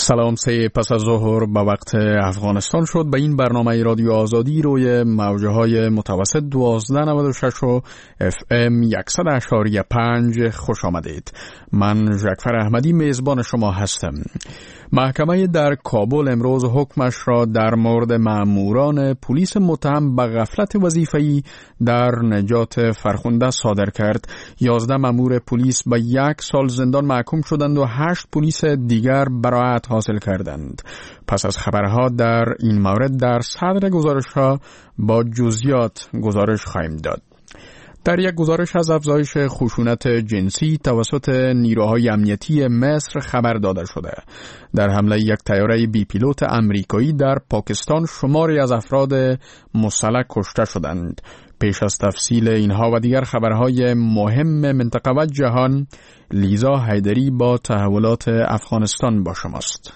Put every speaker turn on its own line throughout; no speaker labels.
سلام. 3 پس از ظهر به وقت افغانستان شد. به این برنامه رادیو آزادی روی موجه های متوسط 1296 و FM 100.5 خوش آمدید. من جعفر احمدی میزبان شما هستم. محکمه در کابل امروز حکمش را در مورد ماموران پلیس متهم به غفلت وظیفه‌ای در نجات فرخنده صادر کرد. 11 مامور پلیس به 1 سال زندان محکوم شدند و 8 پلیس دیگر براءت حاصل کردند. پس از خبرها در این مورد در صدر گزارش‌ها با جزئیات گزارش خواهیم داد. در یک گزارش از افزایش خشونت جنسی توسط نیروهای امنیتی مصر خبر داده شده. در حمله یک طیاره بی پیلوت امریکایی در پاکستان شماری از افراد مسلح کشته شدند. پیش از تفصیل اینها و دیگر خبرهای مهم منطقه و جهان، لیزا حیدری با تحولات افغانستان با شماست.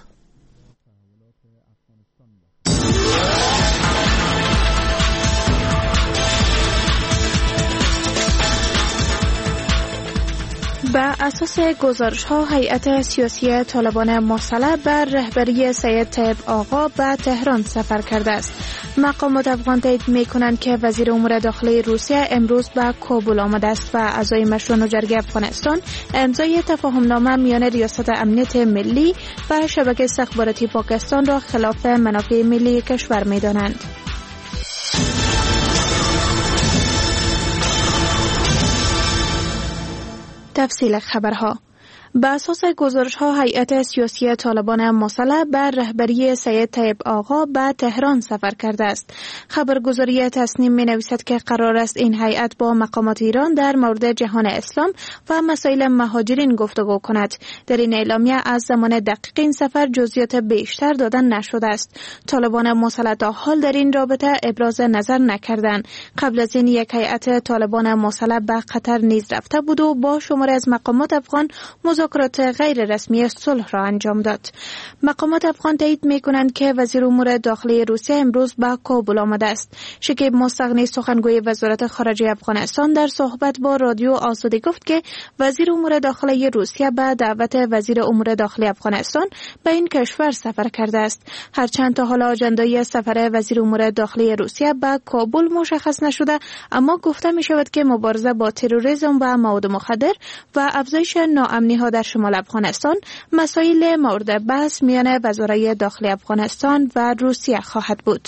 بر اساس گزارش‌ها هیئت سیاسی طالبان مسلح بر رهبری سید طیب آقا به تهران سفر کرده است. مقامات افغان تایید می‌کنند که وزیر امور داخلی روسیه امروز به کابل آمده است و اعضای مشوران جرگه افغانستان امضای تفاهمنامه میان ریاست امنیت ملی و شبکه استخباراتی پاکستان را خلاف منافع ملی کشور می‌دانند. تفصیل خبرها. به اساس گزارش‌ها هیئت سیاسی طالبان مسلح بر رهبری سید طیب آقا به تهران سفر کرده است. خبرگزاری تصنیم می‌نویسد که قرار است این هیئت با مقامات ایران در مورد جهان اسلام و مسائل مهاجرین گفتگو کند. در این اعلامیه از زمان دقیق این سفر جزئیات بیشتر دادن نشده است. طالبان مسلح تا حال در این رابطه ابراز نظر نکردند. قبل از این یک هیئت طالبان مسلح به قطر نیز رفته بود و با شماری از مقامات افغان مذاکرات غیر رسمی صلح را انجام داد. مقامات افغان تایید می‌کنند که وزیر امور داخلی روسیه امروز به کابل آمده است. شکیب مستغنی سخنگوی وزارت خارجه افغانستان در صحبت با رادیو آزادی گفت که وزیر امور داخلی روسیه به دعوت وزیر امور داخلی افغانستان به این کشور سفر کرده است. هرچند تا حالا آژندای سفر وزیر امور داخلی روسیه به کابل مشخص نشده، اما گفته می‌شود که مبارزه با تروریسم و مواد مخدر و افزایش ناامنی‌ها در شمال افغانستان مسائل مورد بحث میان وزرای داخلی افغانستان و روسیه خواهد بود.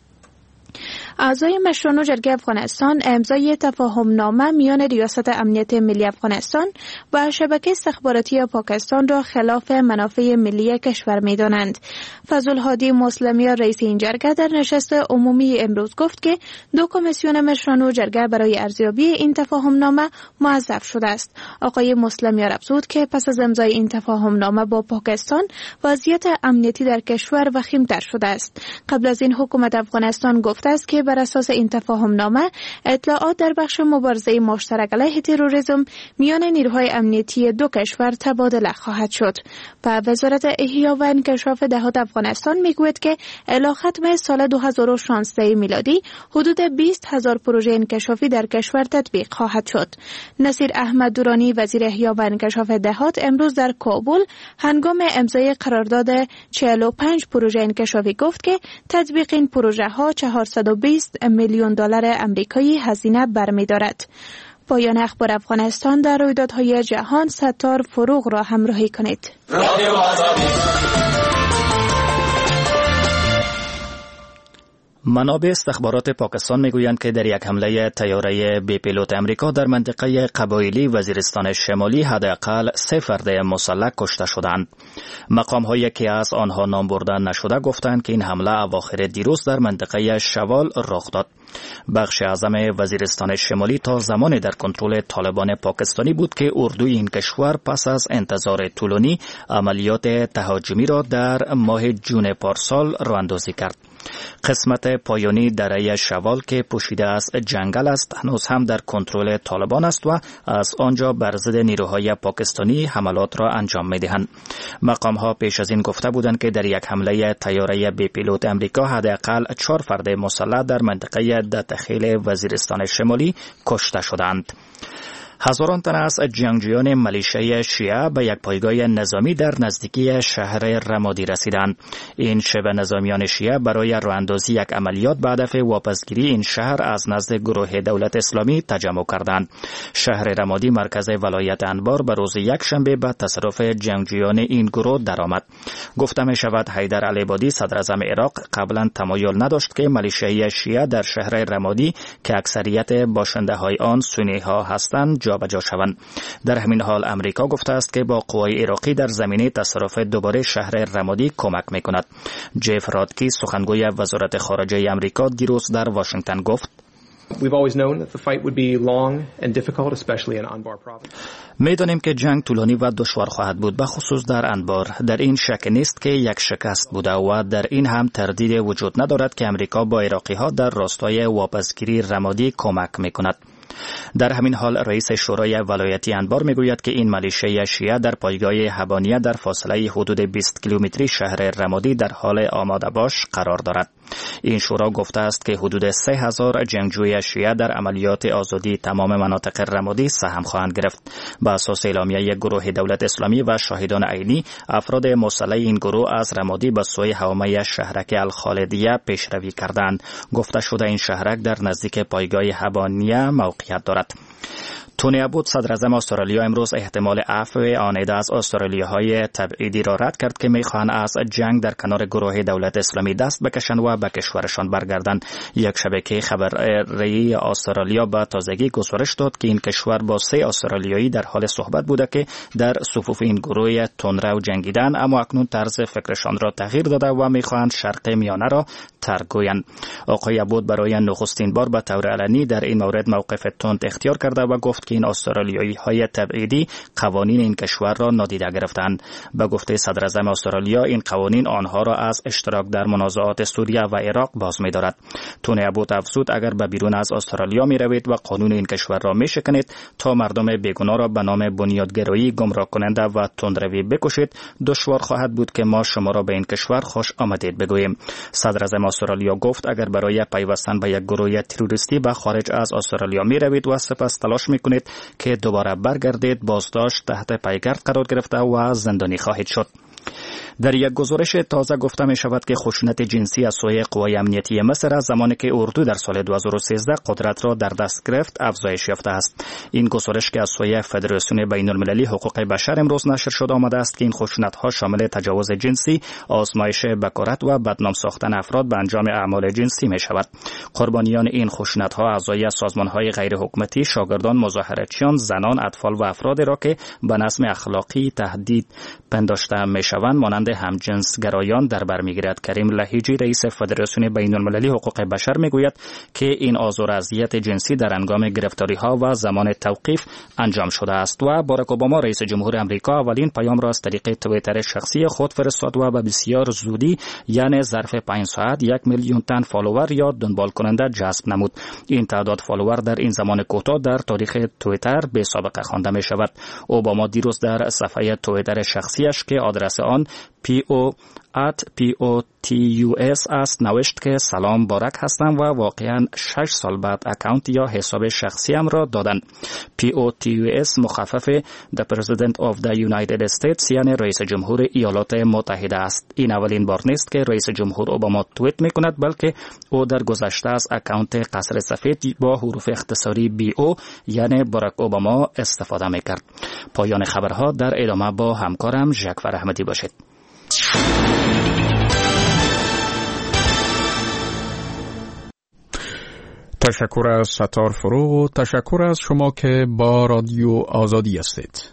اعضای مشوران جرگه افغانستان امضای تفاهمنامه میان ریاست امنیت ملی افغانستان و شبکه استخباراتی پاکستان را خلاف منافع ملی کشور می‌دانند. فضل‌الهادی مسلمی رئیس این جرگه در نشست عمومی امروز گفت که 2 کمیسیون مشوران جرگه برای ارزیابی این تفاهمنامه موظف شده است. آقای مسلمی افزود که پس از امضای این تفاهمنامه با پاکستان وضعیت امنیتی در کشور وخیم‌تر شده است. قبل از این حکومت افغانستان گفته است که بر اساس این تفاهمنامه اطلاعات در بخش مبارزه مشترک علیه تروریسم میان نیروهای امنیتی 2 کشور تبادله خواهد شد. و وزارت احیا و انکشاف دهات افغانستان میگوید که الی ختم سال 2016 میلادی حدود 20,000 پروژه انکشافی در کشور تطبیق خواهد شد. نصیر احمد دورانی وزیر احیا و انکشاف دهات امروز در کابل هنگام امضای قرارداد 45 پروژه انکشافی گفت که تطبیق این پروژه ها 420 میلیون دلار آمریکایی هزینه برمی‌دارد. پایان اخبار افغانستان. در رویدادهای جهان ستار فروغ را همراهی کنید.
منابع استخبارات پاکستان میگویند که در یک حمله طیاره بی پیلوت امریکا در منطقه قبایلی وزیرستان شمالی حداقل 3 فرد مسلح کشته شدند. مقام‌هایی که از آنها نام برده نشده گفتند که این حمله اواخر دیروز در منطقه شوال رخ داد. بخش اعظم وزیرستان شمالی تا زمانی در کنترل طالبان پاکستانی بود که اردوی این کشور پس از انتظار طولانی عملیات تهاجمی را در ماه جون پارسال راه‌اندازی کرد. قسمت پایانی دره شوال که پوشیده از جنگل است هنوز هم در کنترل طالبان است و از آنجا بر ضد نیروهای پاکستانی حملات را انجام می‌دهند. مقام‌ها پیش از این گفته بودند که در یک حمله طیاره بی پیلوت امریکا حداقل 4 فرد مسلح در منطقه دتخیل وزیرستان شمالی کشته شدند. هزاران تن از جنگجویان ملیشه شیعه به یک پایگاه نظامی در نزدیکی شهر رمادی رسیدند. این شبه نظامیان شیعه برای راه‌اندازی یک عملیات به هدف واپسگیری این شهر از نزد گروه دولت اسلامی تجمع کردند. شهر رمادی مرکز ولایت انبار به روز یکشنبه به تصرف جنگجویان این گروه درآمد. گفته می شود حیدر العبادی صدر اعظم عراق قبلا تمایل نداشت که ملیشه شیعه در شهر رمادی که اکثریت باشنده های آن سنی ها هستند جابجا شوند. در همین حال امریکا گفته است که با قوای عراقی در زمینه تصرف دوباره شهر رمادی کمک میکند. جف رادکی سخنگوی وزارت خارجه امریکا دیروز در واشنگتن گفت: می‌دانیم که جنگ طولانی و دشوار خواهد بود، به خصوص در انبار. در این شک نیست که یک شکست بوده و در این هم تردید وجود ندارد که امریکا با عراقی‌ها در راستای واپسگیری رمادی کمک می‌کند. در همین حال رئیس شورای ولایتی انبار میگوید که این ملیشه شیعه در پایگاه هبانیه در فاصله حدود 20 کیلومتری شهر رمادی در حال آماده باش قرار دارد. این شورا گفته است که حدود 3000 جنگجوی شیعه در عملیات آزادی تمام مناطق رمادی سهم خواهند گرفت. بر اساس اعلامیه گروه دولت اسلامی و شاهدان عینی، افراد مسلح این گروه از رمادی به سوی حومه شهرک الخالدیه پیشروی کردند. گفته شده این شهرک در نزدیک پایگاه هبانیه موقعیت دارد. تونی ابوت صدر اعظم استرالیا امروز احتمال عفو آن عده از استرالیاهای تبعیدی را رد کرد که میخواهند از جنگ در کنار گروه دولت اسلامی دست بکشند و به کشورشان برگردند. یک شبکه خبری استرالیا به تازگی گزارش داد که این کشور با 3 استرالیایی در حال صحبت بوده که در صفوف این گروه تندرو جنگیدند، اما اکنون طرز فکرشان را تغییر داده و میخواهند شرق میانه را ترک گویند. آقای ابوت برای نخستین بار به طور علنی در این مورد موقف تند اختیار کرده و گفت که این استرالیایی های تبعیدی قوانین این کشور را نادیده گرفتند. به گفته صدر اعظم استرالیا، این قوانین آنها را از اشتراک در منازعات سوریه و عراق باز می‌دارد. تونی ابوت افزود اگر به بیرون از استرالیا می‌روید و قانون این کشور را می‌شکنید تا مردم بیگناه را به نام بنیادگرایی گمراه کننده و تندروی بکشید، دشوار خواهد بود که ما شما را به این کشور خوش آمدید بگوییم. صدر اعظم استرالیا گفت اگر برای پیوستن به یک گروه تروریستی به خارج از استرالیا می‌روید و سپس تلاش می‌کنید که دوباره برگردید، بازداشت تحت پیگرد قرار گرفته و زندانی خواهید شد. در یک گزارش تازه گفته می شود که خشونت جنسی از سوی قوای امنیتی مصر از زمانی که اردو در سال 2013 قدرت را در دست گرفت افزایش یافته است. این گزارش که از سوی فدراسیون بین المللی حقوق بشر امروز نشر شده آمده است که این خشونت ها شامل تجاوز جنسی، آزمایش بکارت و بدنام ساختن افراد به انجام اعمال جنسی می شود. قربانیان این خشونت ها اعضای سازمان های غیر حکومتی، شاگردان، مظاهرچیان، زنان، اطفال و افراد را که به نظم اخلاقی تهدید پنداشته می شوند مانند همجنسگرایان در بر میگیرد. کریم لهیجی رئیس فدراسیون بین المللی حقوق بشر میگوید که این آزار و اذیت جنسی در هنگام گرفتاری ها و زمان توقیف انجام شده است و باراک اوباما رئیس جمهور آمریکا اولین پیام را از طریق توییتر شخصی خود فرستاد و به بسیار زودی یعنی ظرف 5 ساعت 1 میلیون تن فالوور یا دنبال کننده جذب نمود. این تعداد فالوور در این زمان کوتاه در تاریخ توییتر به سابقه خوانده می شود. اوباما دیروز در صفحه توییتر شخصیش که آدرس آن PO@POTUS است نوشت که سلام بارک هستم و واقعا 6 سال بعد اکانت یا حساب شخصیم را دادن. POTUS مخفف The President of the United States یعنی رئیس جمهور ایالات متحده است. این اولین بار نیست که رئیس جمهور اوباما توییت می کند، بلکه او در گذشته از اکانت قصر سفید با حروف اختصاری BO یعنی باراک اوباما استفاده می کرد. پایان خبرها. در ادامه با همکارم ژکفر احمدی باشید.
تشکر از ستار فروغ و تشکر از شما که با رادیو آزادی هستید.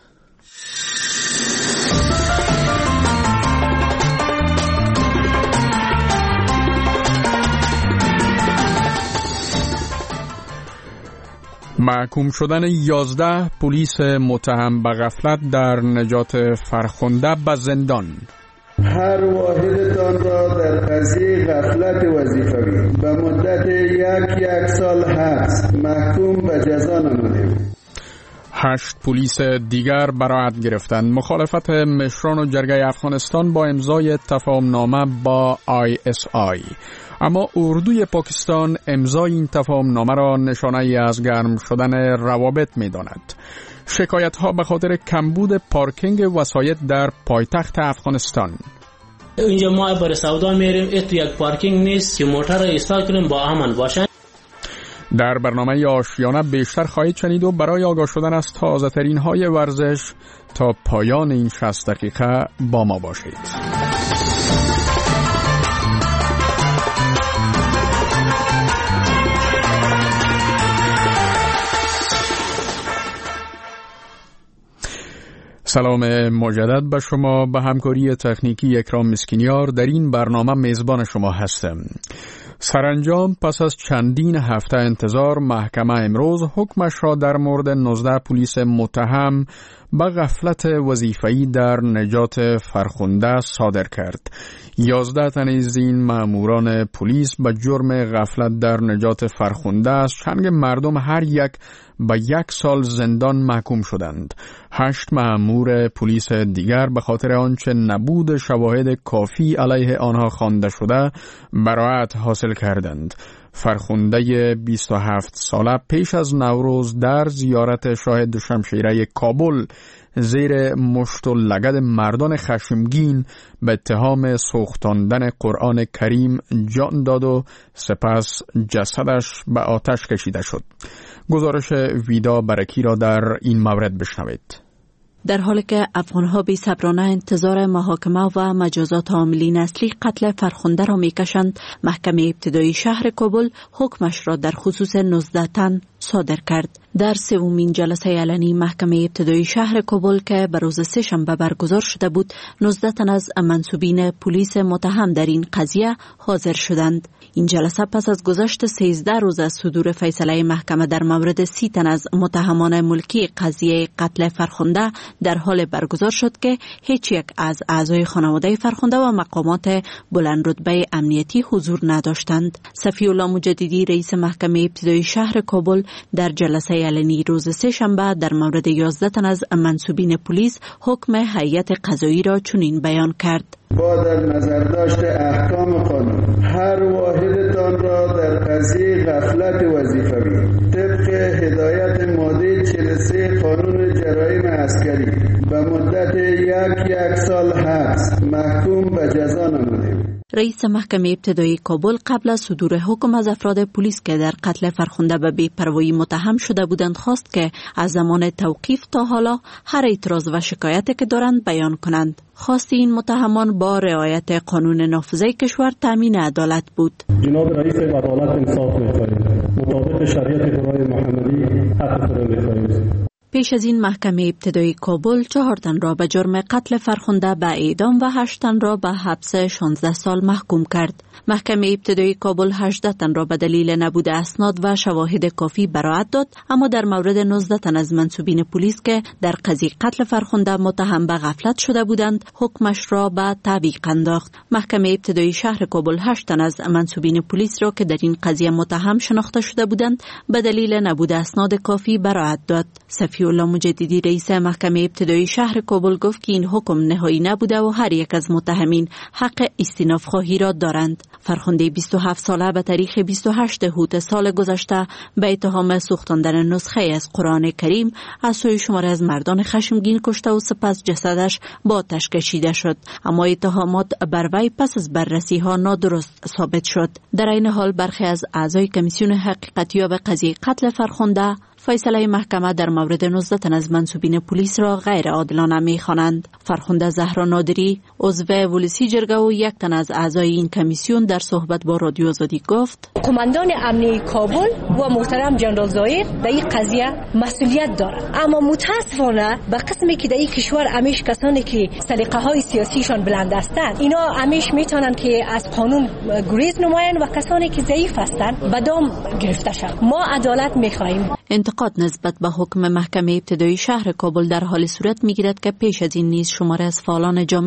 محکوم شدن 11 پلیس متهم به غفلت در نجات فرخنده به زندان.
هر واحدتان را در قضیه غفلت وظیفوی به مدت یک سال حبس محکوم به جزا نمودیم.
8 پلیس دیگر براعت گرفتند. مخالفت مشران و جرگه افغانستان با امضای تفاهمنامه با ISI. اما اردوی پاکستان امضای این تفاهمنامه را نشانه‌ای از گرم شدن روابط می‌داند. شکایت‌ها به خاطر کمبود پارکینگ وسایط در پایتخت افغانستان.
اینجا ما برای سودا میریم، تو یک پارکینگ نیست که موتر را ایستاد کنیم با امن باشن.
در برنامه آشیانه بیشتر خواهید شنید و برای آگاه شدن از تازه ترین های ورزش تا پایان این 60 دقیقه با ما باشید. سلام مجدد به شما. به همکاری تکنیکی اکرام مسکینیار در این برنامه میزبان شما هستم. سرانجام پس از چندین هفته انتظار محکمه امروز حکمش را در مورد 19 پلیس متهم به غفلت وظیفه‌ای در نجات فرخنده صادر کرد. 11 تن از این ماموران پلیس به جرم غفلت در نجات فرخنده از چنگ مردم هر یک به 1 سال زندان محکوم شدند. 8 مامور پلیس دیگر به خاطر آنچه نبود شواهد کافی علیه آنها خوانده شده براعت حاصل کردند. فرخنده 27 ساله پیش از نوروز در زیارت شاه دوشمشیره کابل زیر مشت و لگد مردان خشمگین به اتهام سوختاندن قرآن کریم جان داد و سپس جسدش به آتش کشیده شد. گزارش ویدا برکی را در این مورد بشنوید.
در حالی که افغانها بی صبرانه انتظار محاکمه و مجازات عاملین اصلی قتل فرخنده را میکشند، محکمه ابتدایی شهر کابل حکمش را در خصوص 19 تن صادر کرد. در سومین جلسه علنی محکمه ابتدایی شهر کابل که به روز سه‌شنبه برگزار شده بود، 19 تن از منصوبین پلیس متهم در این قضیه حاضر شدند. این جلسه پس از گذشت 13 روز از صدور فیصله محکمه در مورد 30 تن از متهمان ملکی قضیه قتل فرخنده در حال برگزار شد که هیچ یک از اعضای خانواده فرخنده و مقامات بلند رتبه امنیتی حضور نداشتند. صفی الله مجددی رئیس محکمه ابتدایی شهر کابل در جلسه علنی روز سه‌شنبه در مورد 11 تن از منصوبین پلیس حکم هیئت قضایی را چنین بیان کرد:
با در نظر داشت احکام قانون هر واحدتان را در قضیه غفلت وظیفوی طبق هدایت ماده 43 قانون جرایم عسکری به مدت یک سال حبس محکوم به جزا نمودیم.
رئیس محکمه ابتدایی کابل قبل از صدور حکم از افراد پلیس که در قتل فرخنده به بی‌پروایی متهم شده بودند خواست که از زمان توقیف تا حالا هر اعتراض و شکایتی که دارند بیان کنند. خواست این متهمان با رعایت قانون نافذه کشور تامین عدالت بود.
جناب رئیس عدالت انصاف می‌خواهیم. مطابق شریعت خدای محمدی حق خود می‌خواهیم.
پیش از این محکمه ابتدایی کابل 4 تن را به جرم قتل فرخنده به اعدام و 8 تن را به حبس 16 سال محکوم کرد. محکمه ابتدایی کابل 18 تن را به دلیل نبود اسناد و شواهد کافی براعت داد، اما در مورد 19 تن از منصوبین پلیس که در قضیه قتل فرخنده متهم به غفلت شده بودند حکمش را به تعویق انداخت. محکمه ابتدایی شهر کابل 8 تن از منصوبین پلیس را که در این قضیه متهم شناخته شده بودند به دلیل نبود اسناد کافی براعت داد. صفی الله مجددی رئیس محکمه ابتدایی شهر کابل گفت که این حکم نهایی نبوده و هر یک از متهمین حق استیناف خواهی را دارند. فرخنده 27 ساله به تاریخ 28 هوت سال گذشته به اتهام سوختاندن نسخه از قرآن کریم از سوی شماری از مردان خشمگین کشته و سپس جسدش با آتش کشیده شد، اما اتهامات بر وی پس از بررسی ها نادرست ثابت شد. در این حال برخی از اعضای کمیسیون حقیقتیاب قضیه قتل فرخنده فیصله محکمه در مورد 19 تن از منصوبین پلیس را غیر عادلانه می‌خوانند. فرخنده زهرا نادری عضو ولسی جرگه و 1 تن از اعضای این کمیسیون در صحبت با رادیو آزادی گفت:
قماندان امنیتی کابل و محترم جنرال زایر در این قضیه مسئولیت دارند، اما متاسفانه به قسمی که در این کشور همیش کسانی که سلیقه‌های سیاسیشان بلند هستند اینا همیش میتونن که از قانون گریز نمایند و کسانی که ضعیف هستند به دام گرفته شوند. ما عدالت می‌خواهیم.
انتقاد نسبت به حکم محکمه ابتدایی شهر کابل در حال صورت می‌گیرد که پیش از این نیز شماری از فعالان جامعه مدنی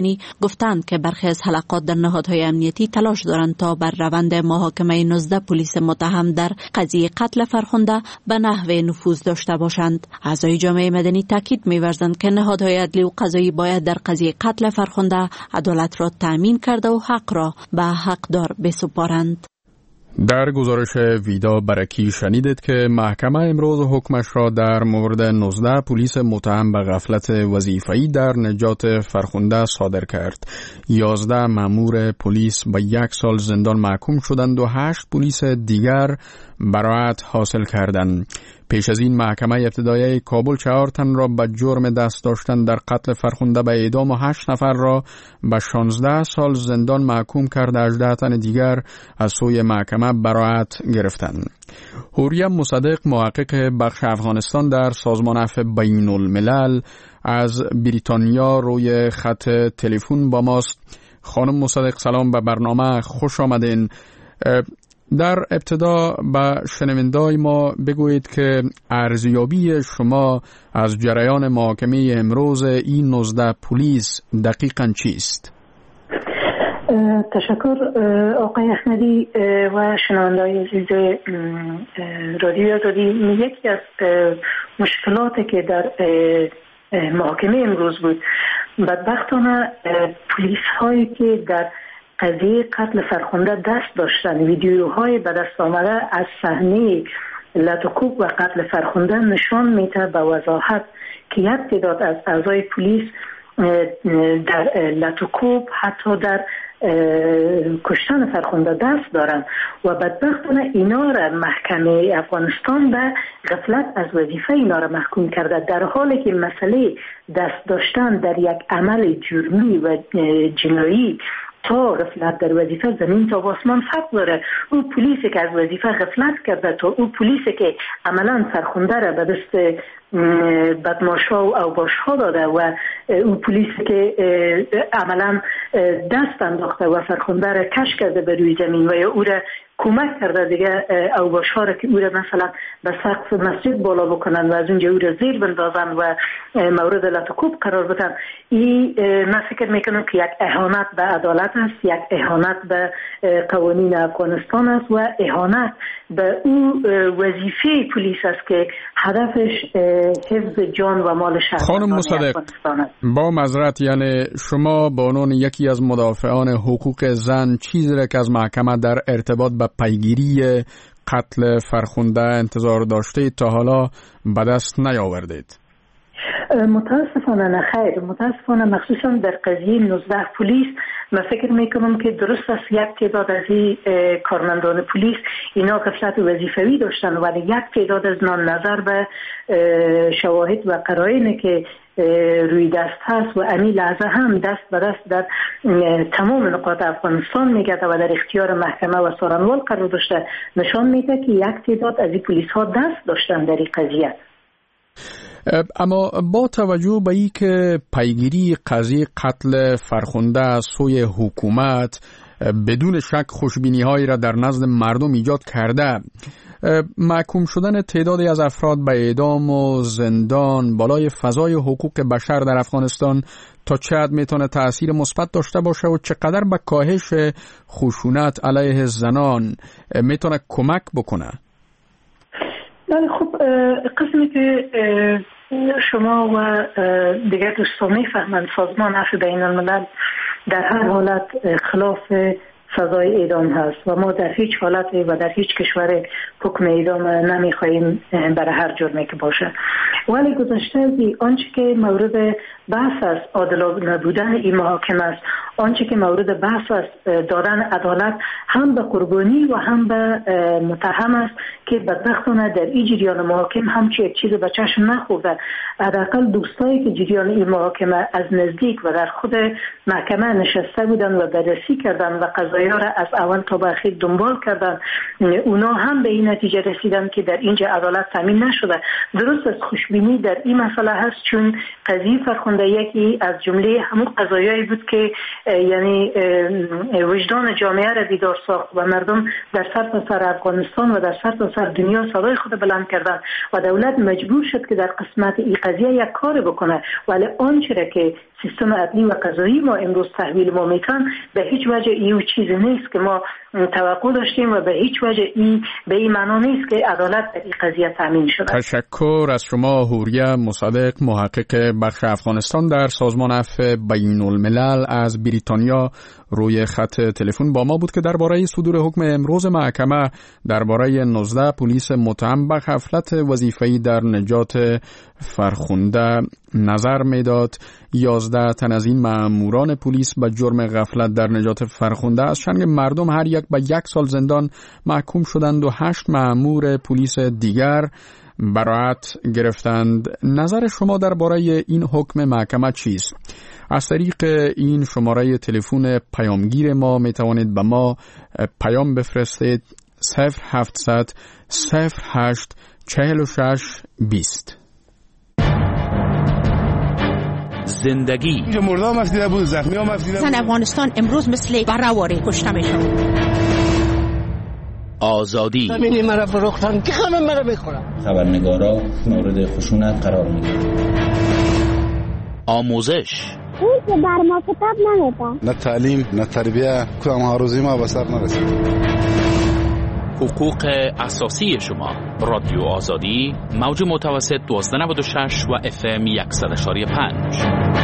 ایرانی گفتند که برخی از حلقات در نهادهای امنیتی تلاش دارند تا بر روند محاکمه 19 پلیس متهم در قضیه قتل فرخنده به نحو نفوذ داشته باشند. اعضای جامعه مدنی تاکید می‌ورزند که نهادهای عدلی و قضایی باید در قضیه قتل فرخنده عدالت را تأمین کرده و حق را به حقدار بسپارند.
در گزارش ویدا برکی شنیدید که محکمه امروز حکمش را در مورد 19 پلیس متهم به غفلت وظیفه‌ای در نجات فرخنده صادر کرد. 11 مأمور پلیس به 1 سال زندان محکوم شدند و 8 پلیس دیگر براءت حاصل کردند. پیش از این محکمه ابتدایی کابل 4 تن را به جرم دست داشتن در قتل فرخنده به اعدام و 8 نفر را به 16 سال زندان محکوم کرده. 18 تن دیگر از سوی محکمه براءت گرفتند. حوریم مصدق محقق بخش افغانستان در سازمان عفو بین الملل از بریتانیا روی خط تلفن با ماست. خانم مصدق سلام، به برنامه خوش آمدین. در ابتدا به شنوندای ما بگویید که ارزیابی شما از جریان محاکمه امروز این 19 پلیس دقیقاً چیست؟
تشکر آقای احمدی و شنوندای عزیز رادیو آزادی. یکی از مشکلاتی که در محاکمه امروز بود، بدبختانه پلیس هایی که در قضیه قتل فرخنده دست داشتن، ویدیوهای به دست آمده از صحنه لطوکوب و قتل فرخنده نشان میده به وضاحت که یک تعداد از اعضای پلیس در لطوکوب حتی در کشتن فرخنده دست دارند و بدبختانه اینا را محکمه افغانستان به غفلت از وظیفه اینا را محکوم کرده، در حالی که مسئله دست داشتن در یک عمل جرمی و جنایی تا غفلت در وظیفه زمین تا آسمان فرق داره. او پلیسی که از وظیفه غفلت کرده تا او پلیسی که عملا فرخنده را به دست بدماشا و اوباشا داده و او پلیسی که عملا دست انداخته و فرخنده را کش کرده به روی زمین و یا او را کمک کرده دیگه اوباشا را که او را مثلا به سقف مسجد بالا بکنن و از اونجا او را زیر بندازن و مورد لطوکوب قرار بدن. این من فکر میکنم که یک اهانت به عدالت است، یک اهانت به قوانین افغانستان است و اهانت به او وظیفه پلیس است که هدفش حفظ جان و مال شهروندان افغانستان است.
با معذرت، یعنی شما به عنوان یکی از مدافعان حقوق زن چیزی را که از محکمه در ارتباط به پیگیری قتل فرخنده انتظار داشته تا حالا به دست نیاوردید؟
متاسفانه نه خیر. متاسفانه مخصوصا در قضیه 19 پلیس من فکر میکنم که درست است یک تعداد از این کارمندان پلیس اینا غفلت وظیفوی داشتن، ولی یک تعداد از نظر به شواهد و قرائنی که روی دست هست و امی لحظه هم دست به دست در تمام نقاط افغانستان میگرده و در اختیار محکمه و څارنوال قرار داشته، نشان میده که یک تعداد از این پلیس ها دست داشتن در این قضیه.
اما با توجه به این که پیگیری قضیه قتل فرخنده از سوی حکومت بدون شک خوشبینی‌هایی را در نزد مردم ایجاد کرده، محکوم شدن تعدادی از افراد به اعدام و زندان بالای فضای حقوق بشر در افغانستان تا چه حد میتونه تأثیر مثبت داشته باشه و چقدر به کاهش خشونت علیه زنان میتونه کمک بکنه؟
بله، خب قسمی که شما و دیگر دوستان میفهمند سازمان عفو بین الملل در هر حالت خلاف سزای اعدام هست و ما در هیچ حالت و در هیچ کشور حکم اعدام نمیخواهیم برای هر جرمی که باشه. ولی گذشته از آنچه که مورد بحث است عادلانه نبودن این محاکمه است، آنچه که مورد بحث است دادن عدالت هم به قربانی و هم به متهم است که بدبختانه در این جریان محاکم همچی یک چیز به چشم نخورده. حداقل دوستایی که جریان این محاکمه از نزدیک و در خود محکمه نشسته بودن و بررسی کردن و قضایا را از اول تا به اخیر دنبال کردن، اونا هم به این نتیجه رسیدن که در اینجا عدالت تامین نشده. درست است خوشبینی در این مسئله هست چون قضیه فرخنده خونده یکی از جمله همون قضایایی بود که یعنی وجدان جامعه را بیدار ساخت و مردم در سرتاسر افغانستان و در سرتاسر دنیا صدای خود بلند کردند و دولت مجبور شد که در قسمت این قضیه یک کار بکنه. ولی آنچه را که سیستم عدلی و قضایی ما امروز تحویل ما میتن به هیچ وجه این چیزی نیست که ما توقع داشتیم و به هیچ وجه این به این معنا نیست که عدالت در این قضیه تامین شده.
تشکر از شما حوریه مصدق، محقق بخش افغانستان در سازمان عفو بین الملل از بریتانیا، روی خط تلفن با ما بود که درباره صدور حکم امروز محکمه درباره 19 پلیس متهم به غفلت وظیفه‌ای در نجات فرخنده نظر میداد. 11 تن از این ماموران پلیس به جرم غفلت در نجات فرخنده از چنگ مردم هر یک به 1 سال زندان محکوم شدند و 8 مامور پلیس دیگر براءت گرفتند. نظر شما درباره این حکم محکمه چیست؟ از طریق این شماره تلفن پیامگیر ما می توانید به ما پیام بفرستید 0700 08 46 20.
زندگی
اینجا مردم مفتیده بود، زخمی ها مفتیده بود.
زن افغانستان امروز مثل برآواره کشته میشن.
آزادی
زمینی مرا فروختن که همه مرا میخورن.
خبرنگارا مورد خشونت قرار میگیرن.
آموزش
اون که بر ما کتاب نمیدن.
نه تعلیم نه تربیه، کدام ها روزی ما به سر نرسید.
حقوق اساسی شما. رادیو آزادی، موج متوسط 1296 و FM 100.5.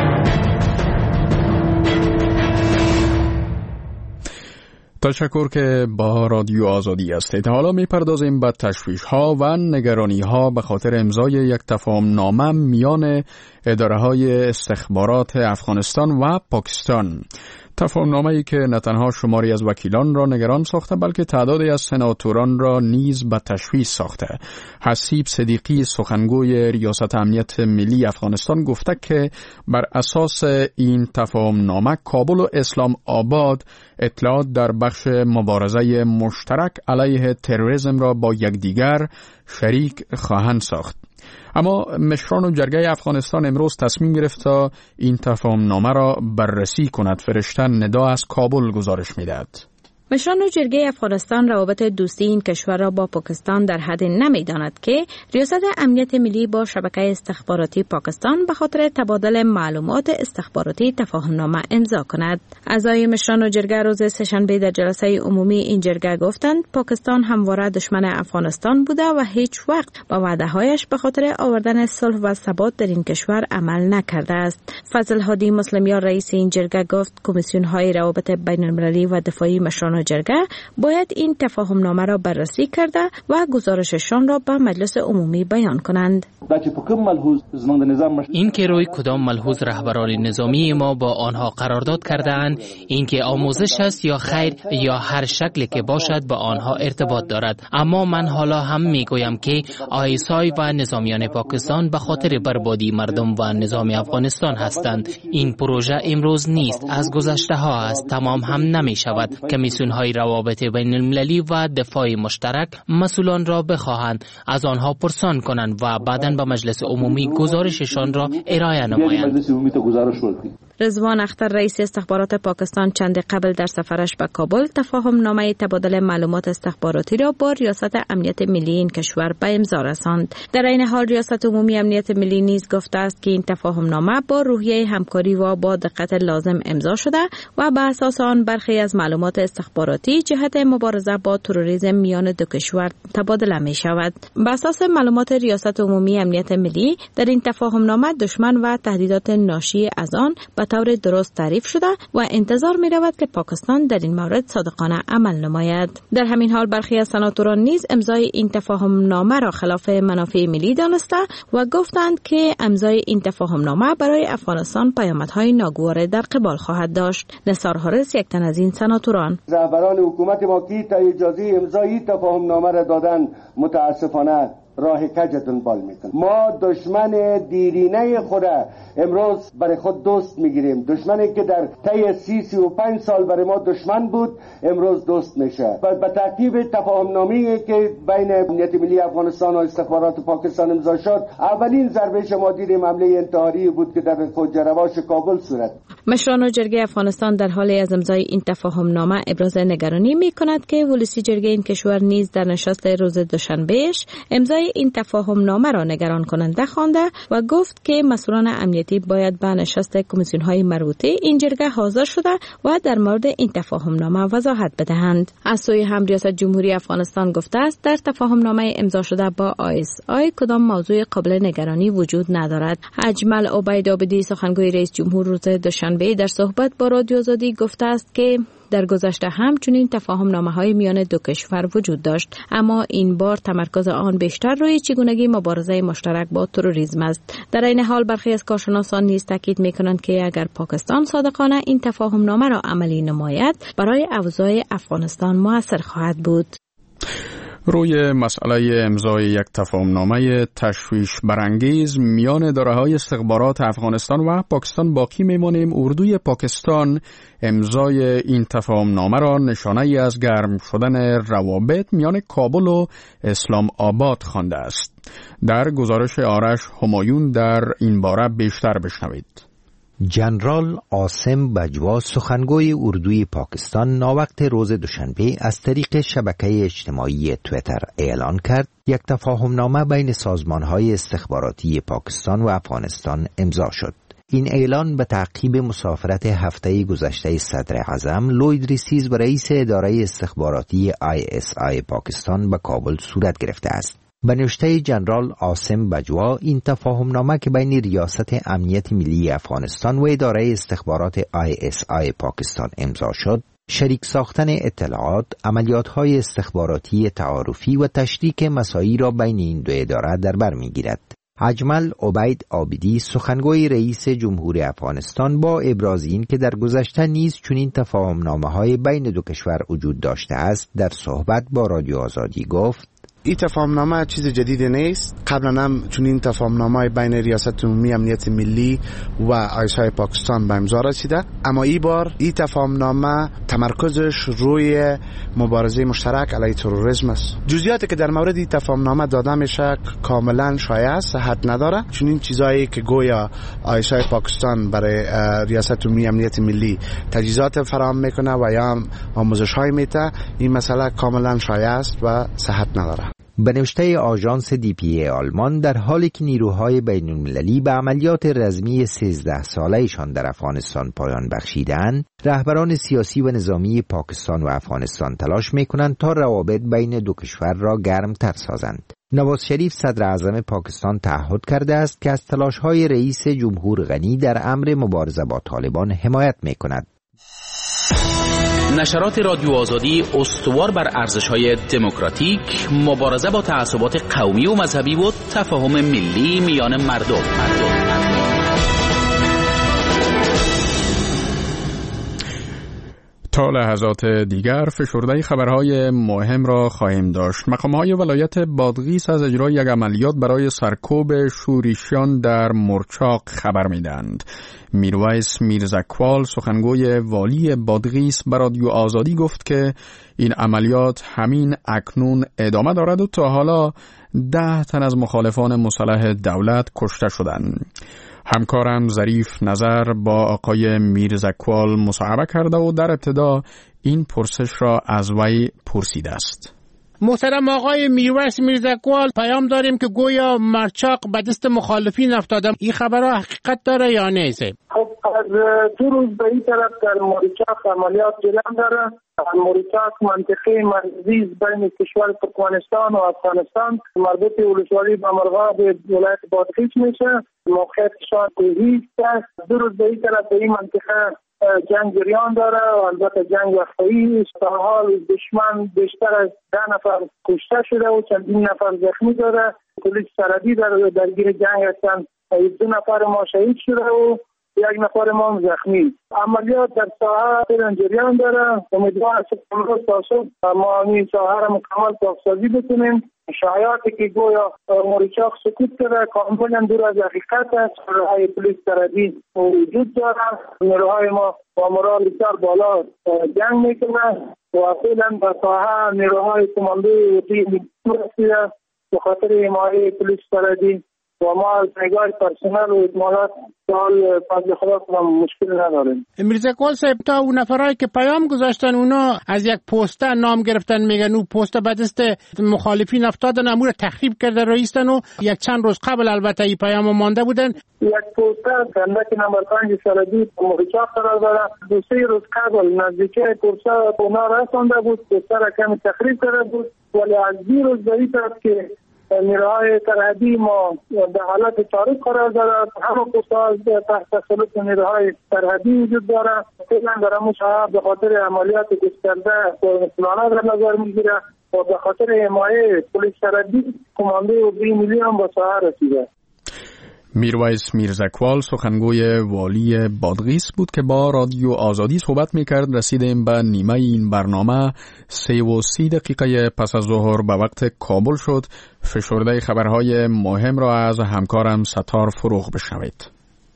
تشکر که با رادیو آزادی هستید. حالا میپردازیم به تشویش‌ها و نگرانی‌ها به خاطر امضای یک تفاهم‌نامه میان اداره‌های استخبارات افغانستان و پاکستان. تفاهم‌نامه‌ای که نه تنها شماری از وکیلان را نگران ساخته بلکه تعدادی از سناتوران را نیز به تشویش ساخته. حسیب صدیقی سخنگوی ریاست امنیت ملی افغانستان گفته که بر اساس این تفاهم‌نامه کابل و اسلام آباد اطلاعات در بخش مبارزه مشترک علیه تروریسم را با یکدیگر شریک خواهند ساخت. اما مشران و جرگه افغانستان امروز تصمیم گرفت تا این تفاهم‌نامه را بررسی کند. فرشته ندا از کابل گزارش می‌دهد.
مشران و جرگه افغانستان روابط دوستی این کشور را با پاکستان در حد نمی‌داند که ریاست امنیت ملی با شبکه استخباراتی پاکستان به خاطر تبادل معلومات استخباراتی تفاهم‌نامه امضا کند. اعضای مشران و جرگه روز سه‌شنبه در جلسه عمومی این جرگه گفتند پاکستان همواره دشمن افغانستان بوده و هیچ وقت با وعده‌هایش به خاطر آوردن صلح و ثبات در این کشور عمل نکرده است. فضل هادی مسلمیان رئیس این جرگه گفت کمیسیون‌های روابط بین‌المللی و دفاعی مشران جرگه باید این تفاهم‌نامه را بررسی کرده و گزارششان را به مجلس عمومی بیان کنند.
این که روی کدام ملحوظ رهبران نظامی ما با آنها قرارداد کرده‌اند، این که آموزش است یا خیر یا هر شکلی که باشد با آنها ارتباط دارد. اما من حالا هم میگویم که آیسای و نظامیان پاکستان به خاطر بربادی مردم و نظام افغانستان هستند. این پروژه امروز نیست، از گذشته ها است، تمام هم نمی شود. کمیسیون‌های روابط بین المللی و دفاع مشترک مسئولان را بخواهند از آنها پرسان کنند و بعداً به مجلس عمومی گزارششان را ارائه نمایند.
رضوان اختر رئیس استخبارات پاکستان چند قبل در سفرش به کابل تفاهم‌نامه تبادل معلومات استخباراتی را با ریاست امنیت ملی این کشور به امضا رساند. در این حال ریاست عمومی امنیت ملی نیز گفته است که این تفاهم‌نامه با روحیه همکاری و با دقت لازم امضا شده و به اساس آن برخی از معلومات استخباراتی جهت مبارزه با تروریسم میان دو کشور تبادله می شود. به اساس معلومات ریاست عمومی امنیت ملی در این تفاهم‌نامه دشمن و تهدیدات ناشی از آن به طور درست تعریف شده و انتظار می رود که پاکستان در این مورد صادقانه عمل نماید. در همین حال برخی از سناتوران نیز امضای این تفاهم‌نامه را خلاف منافع ملی دانسته و گفتند که امضای این تفاهم‌نامه برای افغانستان پیامدهای ناگوار در قبال خواهد داشت. نثار حارس یک تن از این سناتوران:
رهبران حکومت ما که تا اجازه امضای تفاهم‌نامه را دادن متاسفانه راه کج دنبال میکنه. ما دشمن دیرینه خود امروز برای خود دوست میگیریم. دشمنی که در طی 35 سال برای ما دشمن بود امروز دوست میشه. به ترتیب تفاهم نامه‌ای که بین امنیت ملی افغانستان و استخبارات پاکستان امضا شد، اولین ضربه شما دیدیم حمله انتحاری بود که در کوچه‌رواش کابل صورت.
مشران جرگه افغانستان در حال از امضای این تفاهم نامه ابراز نگرانی می‌کند که ولسی جرگه این کشور نیز در نشست روز دوشنبهش امضای این تفاهم نامه را نگران کننده خوانده و گفت که مسئولان امنیتی باید به نشست کمیسیون‌های مربوطه این جرگه حاضر شده و در مورد این تفاهم نامه وضاحت بدهند. از سوی هم ریاست جمهوری افغانستان گفته است در تفاهم نامه امضا شده با ISI کدام موضوع قابل نگرانی وجود ندارد. اجمل عبیدآبادی سخنگوی رئیس جمهور روز دوشنبه در صحبت با رادیو آزادی گفته است که در گذشته هم چنین تفاهم نامه‌های میان دو کشور وجود داشت، اما این بار تمرکز آن بیشتر روی چگونگی مبارزه مشترک با تروریسم است. در این حال برخی از کارشناسان نیز تاکید می‌کنند که اگر پاکستان صادقانه این تفاهم نامه را عملی نماید، برای اوضاع افغانستان موثر خواهد بود.
روی مسئله امضای یک تفاهمنامه تشویش برانگیز میان اداره‌های استخبارات افغانستان و پاکستان باقی میمانیم. اردوی پاکستان امضای این تفاهمنامه را نشانه‌ای از گرم شدن روابط میان کابل و اسلام آباد خوانده است. در گزارش آرش همایون در این باره بیشتر بشنوید.
جنرال عاصم بجوا سخنگوی اردوی پاکستان ناوقت روز دوشنبه از طریق شبکه اجتماعی تویتر اعلان کرد یک تفاهمنامه بین سازمان‌های استخباراتی پاکستان و افغانستان امضا شد. این اعلان به تعقیب مسافرت هفته گذشته صدر اعظم لوید ریسیز و رئیس اداره استخباراتی ISI پاکستان به کابل صورت گرفته است. به نوشته جنرال عاصم بجوا، این تفاهمنامه که بین ریاست امنیت ملی افغانستان و اداره استخبارات ISI پاکستان امضا شد، شریک ساختن اطلاعات، عملیات‌های استخباراتی تعارفی و تشریک مساعی را بین این دو اداره در بر می‌گیرد. اجمل عبیدآبادی سخنگوی رئیس جمهور افغانستان با ابراز این که در گذشته نیز چنین تفاهمنامه‌های بین دو کشور وجود داشته است، در صحبت با رادیو آزادی گفت:
این تفاهمنامه چیز جدیدی نیست. قبلا هم چنین تفاهمنامه بین ریاست عمومی امنیت ملی و آیسای پاکستان به امضا رسیده، اما این بار این تفاهمنامه تمرکزش روی مبارزه مشترک علیه تروریسم است. جزئیاتی که در مورد این تفاهمنامه داده میشه کاملا شایع، صحت نداره. چنین چیزایی که گویا آیسای پاکستان برای ریاست عمومی امنیت ملی تجهیزات فراهم میکنه و یا آموزش‌های میده، این مسئله کاملا شایع است و صحت نداره.
به نوشته آژانس DPA آلمان، در حالی که نیروهای بین‌المللی به عملیات رزمی 13 ساله‌شان در افغانستان پایان بخشیدند، رهبران سیاسی و نظامی پاکستان و افغانستان تلاش می‌کنند تا روابط بین دو کشور را گرم‌تر سازند. نواز شریف صدر اعظم پاکستان تعهد کرده است که از تلاش‌های رئیس جمهور غنی در امر مبارزه با طالبان حمایت می‌کند.
نشرات رادیو آزادی استوار بر ارزش‌های دموکراتیک، مبارزه با تعصبات قومی و مذهبی و تفاهم ملی میان مردم.
تا لحظات دیگر فشرده خبرهای مهم را خواهیم داشت. مقام‌های ولایت بادغیس از اجرای یک عملیات برای سرکوب شوریشیان در مرچاق خبر می‌دهند. میرویس میرزاکوال سخنگوی والی بادغیس به رادیو آزادی گفت که این عملیات همین اکنون ادامه دارد و تا حالا 10 تن از مخالفان مسلح دولت کشته شدند. همکارم ظریف نظر با آقای میرزاکوال مصاحبه کرده و در ابتدا این پرسش را از وی پرسیده است.
محترم آقای میرویس میرزاکوال، پیام داریم که گویا مرچاق به دست مخالفین افتاده. این خبرها حقیقت داره یا نیست؟
خب از 2 روز به این طرف در مرچاق عملیات جریان داره. مرچاق منطقه مرزی بین کشور ترکمنستان و افغانستان، مربوط ولسوالی بامرغاب ولایت بادغیس میشه. موقعیتشان کوهی است. 2 روز به این طرف به این منطقه جنگ جریان داره و البته جنگ وقتایی است. تا حال دشمن بیشتر از 10 نفر کشته شده و چندین نفر زخمی داره. پلیس سرحدی درگیر جنگ هستند. 2 نفر ما شهید شده و یک نفر ما زخمی. عملیات در ساحه جریان داره. امیدوارم که امروز تا صبح ما این ساحه را مکمل پاکسازی بکنیم. شایعاتی که گویا موریچاق سکوت کرده کاملا دور از حقیقت است. نیروهای پلیس سرحدی وجود دارند. نیروهای ما با مورال بسیار بالا جنگ میکنند و فعلا به ساحه نیروهای کماندوی وطنی رسیده به خاطر حمایت پلیس سرحدی و ما از نگاه پرسنل و اطمینان سال فضل خدا کنم مشکل نداریم.
میرزا اقبال صاحب، تا اون نفرایی که پیام گذاشتن اونا از یک پوسته نام گرفتن، میگن اون پوسته به دست مخالفین افتادن، امور تخریب کرده رئیسن و یک چند روز قبل البته این پیام مانده بودن.
یک پوسته گندک نمبر 5 سرحدی موریچاق قرار داره. 2-3 روز قبل نزدیک پوسته اونا رسانده بود، پوسته را کمی تخریب کرده بود، ولی از 2 روز به این طرف که نیروهای سرحدی ما به حالت تاریک قرار دارد. همه پوست‌ها تحت تسلط نیروهای سرحدی وجود دارد. فعلا در همون شهر به خاطر عملیات گسترده مسلمانان را نظر میگیره و به خاطر حمایت پلیس سرحدی کماندوی وطنی ملی هم به شهر رسیده.
میرویس میرزاکوال سخنگوی والی بادغیس بود که با رادیو آزادی صحبت میکرد. رسیدیم به نیمه این برنامه. 3:30 دقیقه پس از ظهر به وقت کابل شد. فشرده خبرهای مهم را از همکارم ستار فروغ بشنوید.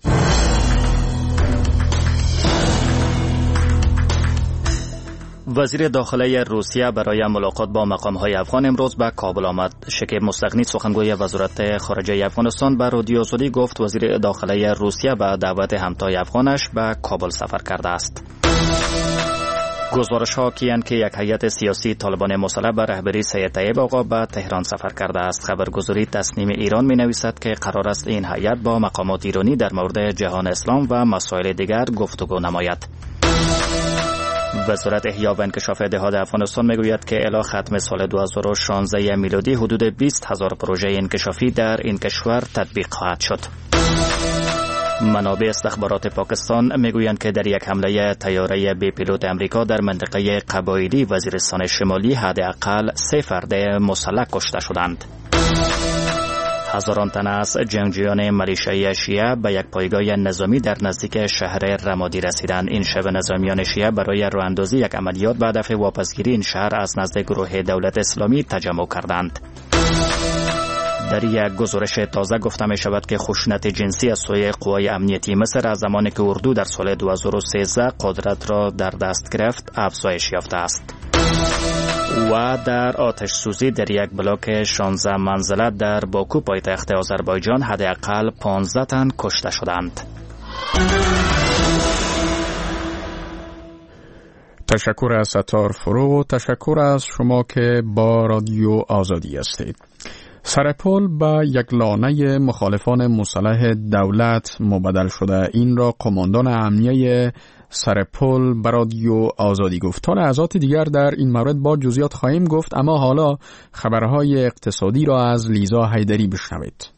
وزیر داخله روسیه برای ملاقات با مقام‌های افغان امروز به کابل آمد. شکیب مستغنی سخنگوی وزارت خارجه افغانستان به رادیو آزادی گفت وزیر داخله روسیه به دعوت همتای افغانش به کابل سفر کرده است. گزارش‌ها حاکی‌اند که یک هیئت سیاسی طالبان مسلح به رهبری سید طیب آقا به تهران سفر کرده است. خبرگزاری تصنیم ایران می‌نویسد که قرار است این هیئت با مقامات ایرانی در مورد جهان اسلام و مسائل دیگر گفتگو نماید. وزارت احیا و انکشاف دهات افغانستان میگوید که الی ختم سال 2016 میلادی حدود 20,000 پروژه انکشافی در این کشور تطبیق خواهد شد. منابع استخبارات پاکستان میگویند که در یک حمله طیاره بی پیلوت امریکا در منطقه قبایلی وزیرستان شمالی حداقل 3 فرد مسلح کشته شدند. هزاران تن از جنگجویان ملیشیای شیعه به یک پایگاه نظامی در نزدیک شهر رمادی رسیدند. این شب نظامیان شیعه برای راهاندازی یک عملیات به هدف واپسگیری این شهر از نزد گروه دولت اسلامی تجمع کردند. در یک گزارش تازه گفته می شود که خشونت جنسی از سوی قوای امنیتی مصر از زمانی که اردو در سال 2013 قدرت را در دست گرفت افزایش یافته است. و در آتش سوزی در یک بلاک 16 منزله در باکو پایتخت آذربایجان حداقل 15 تن کشته شدند.
تشکر از ستار فروغ و تشکر از شما که با رادیو آزادی هستید. سرپل به یک لانه مخالفان مسلح دولت مبدل شده. این را قماندان امنیه سرپل به رادیو آزادی گفت. تا لحظات دیگر در این مورد با جزئیات خواهیم گفت، اما حالا خبرهای اقتصادی را از لیزا حیدری بشنوید.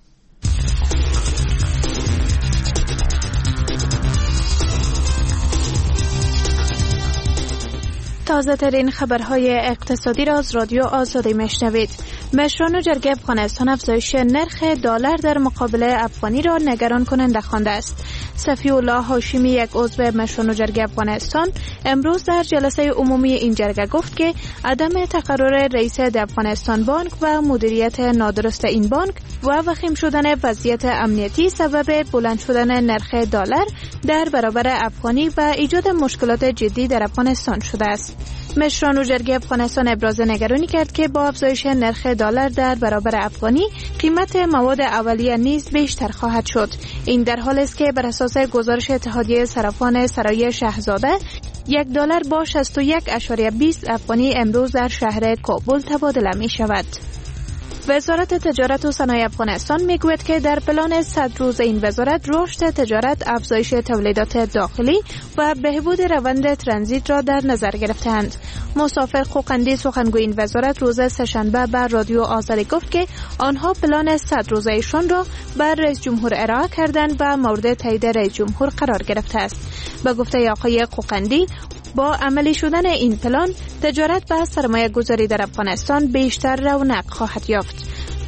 تازه ترین خبرهای اقتصادی را از رادیو آزادی میشنوید. مشران جرگه افغانستان افزایش نرخ دلار در مقابل افغانی را نگران کننده خوانده است. صفی الله هاشمی، یک عضو مشران جرگه افغانستان، امروز در جلسه عمومی این جرگه گفت که عدم تقرر رئیس افغانستان بانک و مدیریت نادرست این بانک و وخیم شدن وضعیت امنیتی سبب بلند شدن نرخ دلار در برابر افغانی و ایجاد مشکلات جدی در افغانستان شده است. مشران جرگه افغانستان ابراز نگرانی کرد که با افزایش نرخ دلار در برابر افغانی قیمت مواد اولیه نیز بیشتر خواهد شد. این در حالی است که بر اساس گزارش اتحادیه صرافان سرای شهزاده $1 با 61.20 افغانی امروز در شهر کابل تبادله می شود. وزارت تجارت و صنایع افغانستان میگوید که در پلان 100 روز این وزارت رشد تجارت، افزایش تولیدات داخلی و بهبود روند ترانزیت را در نظر گرفتند. مسافر خوقندی سخنگوی این وزارت روز سه‌شنبه بر رادیو آزادی گفت که آنها پلان 100 روزه‌ایشان را بر رئیس جمهور ارائه کردند و مورد تایید رئیس جمهور قرار گرفته است. به گفته آقای خوقندی، با عملی شدن این پلان تجارت و سرمایه گذاری در افغانستان بیشتر رونق خواهد یافت.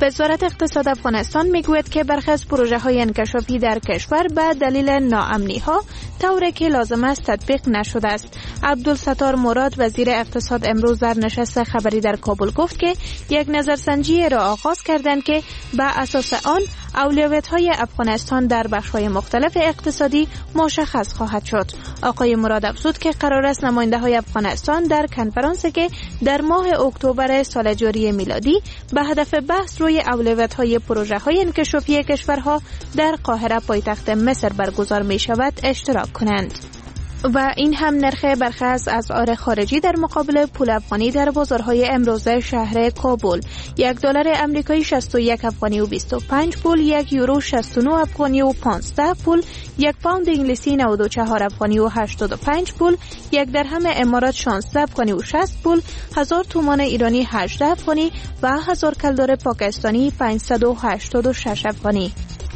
وزارت اقتصاد افغانستان میگوید که برخی از پروژه‌های انکشافی در کشور به دلیل ناامنی‌ها طوری که لازم است تطبیق نشده است. عبدالستار مراد وزیر اقتصاد امروز در نشست خبری در کابل گفت که یک نظرسنجی را آغاز کردند که به اساس آن اولویت‌های افغانستان در بخش‌های مختلف اقتصادی مشخص خواهد شد. آقای مراد افزود که قرار است نماینده‌های افغانستان در کنفرانسی که در ماه اکتبر سال جاری میلادی به هدف بحث روی اولویت‌های پروژه‌های انکشافی کشورها در قاهره پایتخت مصر برگزار می‌شود اشتراک کنند. و این هم نرخ برخی از اسعار خارجی در مقابل پول افغانی در بازارهای امروزه شهر کابل: $1 آمریکایی 61 افغانی و 25 پول، €1 69 افغانی و 15 پول، یک پوند انگلیسی 94 افغانی و 85 پول، یک درهم امارات 16 افغانی و 60 پول، 1000 تومان ایرانی 18 افغانی و 1000 کلدار پاکستانی 586 افغانی.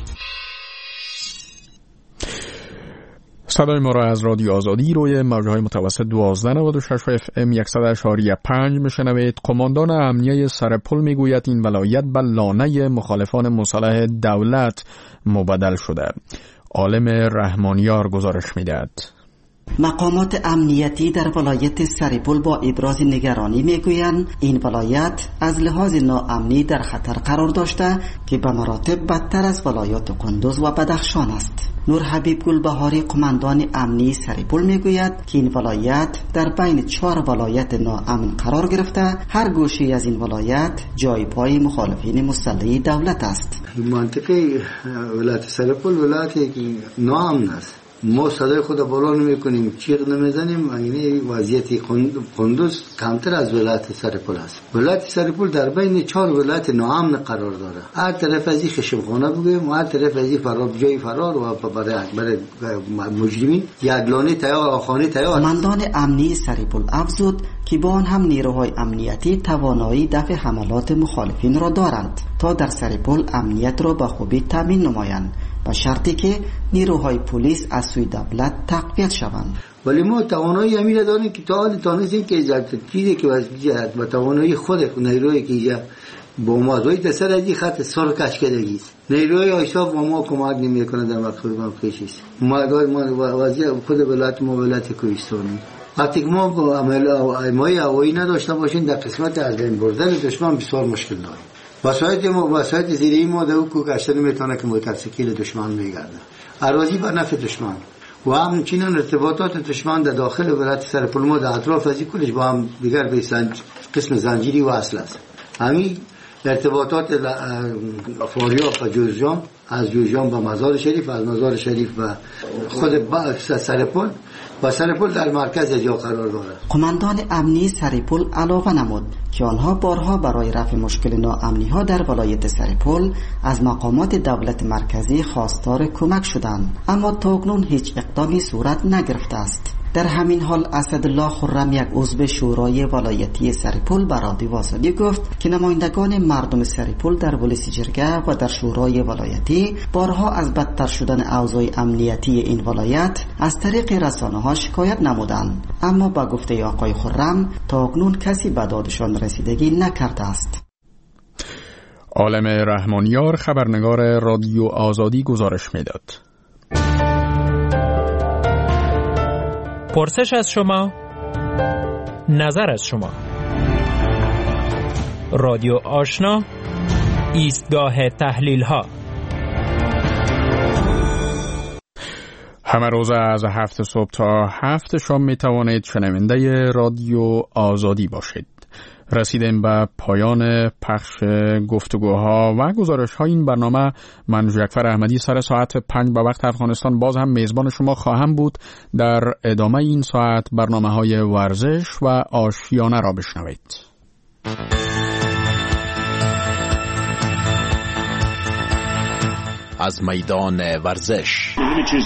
صدای ما را از رادیو آزادی روی موجهای متوسط 1296 اف ام 100.5 میشنوید. قماندان امنیه سرپل میگوید این ولایت به لانه مخالفان مصالح دولت مبدل شده. عالم رحمانیار گزارش میدهد.
مقامات امنیتی در ولایت سرپل با ابراز نگرانی میگویند این ولایت از لحاظ ناامنی در خطر قرار داشته که به مراتب بدتر از ولایات قندوز و بدخشان است. نور حبیب گلبهاری قماندان امنی سرپل میگوید که این ولایت در بین 4 ولایت ناامن قرار گرفته. هر گوشه از این ولایت جای پای مخالفین مسلح دولت است.
منطقه ولایت سرپل ولایتی که ناامن است. ما صدای خود بالا نمی‌کنیم، چیغ نمی‌زنیم. این وضعیت قندوز کمتر از ولایت سرپل است. ولایت سرپل در بین 4 ولایت ناامن قرار داره. هر طرف از این خشمخانه بگویم، هر طرف از این جای فرار و برای مجرمین یادلانه تیار، آخانه تیار.
قماندان امنی سرپل افزود که با آن هم نیروهای امنیتی توانایی دفع حملات مخالفین را دارند تا در سرپل امنیت را به خوبی تامین نمایند، با شرطی که نیروهای پلیس از سوی دولت تقویت شوند.
ولی ما توانایی امیر داریم که تا حال تانستیم که چیزی که واسه با توانایی خود نیرویی که با ما روی دسر از این خط سر کش کردگی است. نیروی آیسا با ما کمک نمیکنه در وقت پیشی. ما وضعیت خود ولایت ما ولایت کوهستانی. وقتی که ما عمل هوایی نداشته باشیم در قسمت از بین بردن دشمن بسیار مشکل داریم. وسایل زیری ما در کوه گشته نمیتونه که موتورسیکل دشمن میگرده. اراضی بر نفع دشمن و همچنین ارتباطات دشمن در داخل ولایت سرپل ما در اطراف از کلش با هم دیگر به قسم زنجیری وصل است. همین ارتباطات فاریاب و جوزجان، از جوزجان به مزار شریف، از مزار شریف به خود سرپل و سرپل در مرکز جا قرار دارد.
قماندان امنی سرپل علاوه نمود که آنها بارها برای رفع مشکل ناامنی ها در ولایت سرپل از مقامات دولت مرکزی خواستار کمک شدند، اما تاکنون هیچ اقدامی صورت نگرفته است. در همین حال اسدالله خرم، یک عضو شورای ولایتی سرپل، به رادیو آزادی گفت که نمایندگان مردم سرپل در ولسی جرگه و در شورای ولایتی بارها از بدتر شدن اوضاع امنیتی این ولایت از طریق رسانه‌ها شکایت نمودند، اما با گفته آقای خرم تاکنون کسی به دادشان رسیدگی نکرده است.
عالم رحمانیار خبرنگار رادیو آزادی گزارش میداد.
پرسش از شما، نظر از شما. رادیو آشنا، ایستگاه تحلیل ها.
همه روز از 7 صبح تا 7 شام می توانید شنونده رادیو آزادی باشید. رسیدیم به پایان پخش گفتگوها و گزارش‌های این برنامه. من جعفر احمدی سر ساعت 5 به وقت افغانستان باز هم میزبان شما خواهم بود. در ادامه این ساعت برنامه‌های ورزش و آشیانه را بشنوید.
از میدان ورزش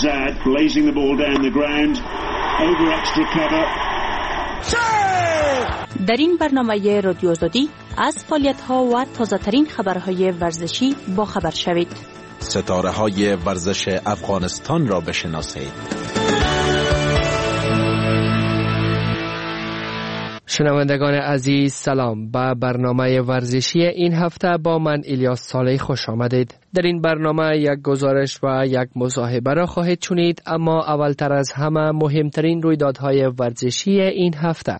در این برنامه رادیو آزادی از فعالیت‌ها و تازه‌ترین خبرهای ورزشی با خبر شوید.
ستاره‌های ورزش افغانستان را بشناسید.
شنوندگان عزیز سلام. به برنامه ورزشی این هفته با من الیاس صالحی خوش آمدید. در این برنامه یک گزارش و یک مصاحبه را خواهید شنید، اما اولتر از همه مهمترین رویدادهای ورزشی این هفته.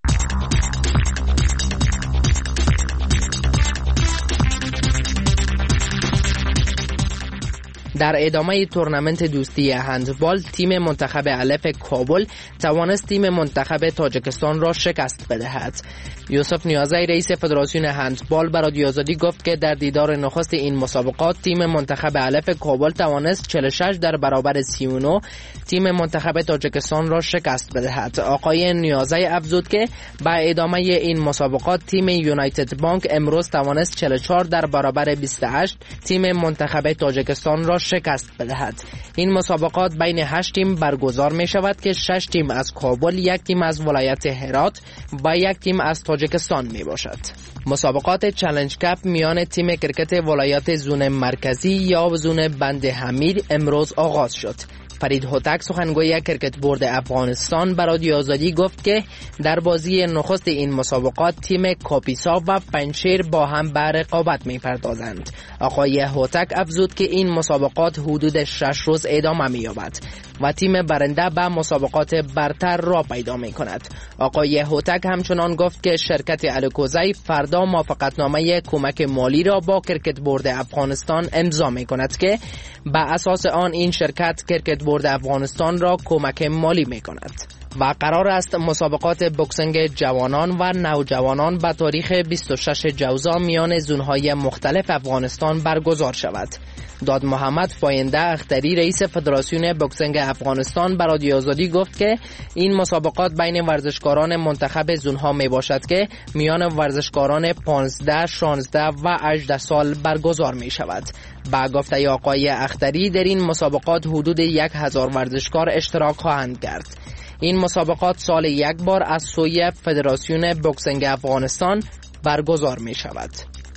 در ادامه تورنمنت دوستی هندبال، تیم منتخب الف کابل توانست تیم منتخب تاجیکستان را شکست بدهد. یوسف نیازی رئیس فدراسیون هندبال به رادیو آزادی گفت که در دیدار نخست این مسابقات تیم منتخب الف کابل توانست 46 در برابر 39 تیم منتخب تاجیکستان را شکست بدهد. آقای نیازی افزود که با ادامه این مسابقات تیم یونایتد بانک امروز توانست 44 در برابر 28 تیم منتخب تاجیکستان را شکست بدهد. این مسابقات بین 8 تیم برگزار می شود که 6 تیم از کابل، 1 تیم از ولایت هرات و 1 تیم از تاجیکستان می باشد. مسابقات چالش کپ میان تیم کرکت ولایت زون مرکزی یا زون بند حمید امروز آغاز شد. فرید هوتک سخنگوی کرکت بورد افغانستان به رادیو آزادی گفت که در بازی نخست این مسابقات تیم کاپیسا و پنشیر با هم به رقابت می‌پردازند. آقای هوتک افزود که این مسابقات حدود 6 روز ادامه می‌یابد و تیم برنده به مسابقات برتر را پیدا می‌کند. آقای هوتک همچنان گفت که شرکت الکوزی فردا موافقتنامه کمک مالی را با کرکت بورد افغانستان امضا می‌کند که به اساس آن این شرکت کرکت بورد افغانستان را کمک مالی می‌کند. و قرار است مسابقات بوکسینگ جوانان و نوجوانان به تاریخ 26 جوزا میان زونهای مختلف افغانستان برگزار شود. داد محمد پاینده اختری رئیس فدراسیون بوکسینگ افغانستان به رادیو آزادی گفت که این مسابقات بین ورزشکاران منتخب زونها می باشد که میان ورزشکاران 15، 16 و 18 سال برگزار می شود. با گفته آقای اختری در این مسابقات حدود 1000 ورزشکار اشتراک خواهند کرد. این مسابقات سال یک بار از سوی فدراسیون بوکسینگ افغانستان برگزار می شود.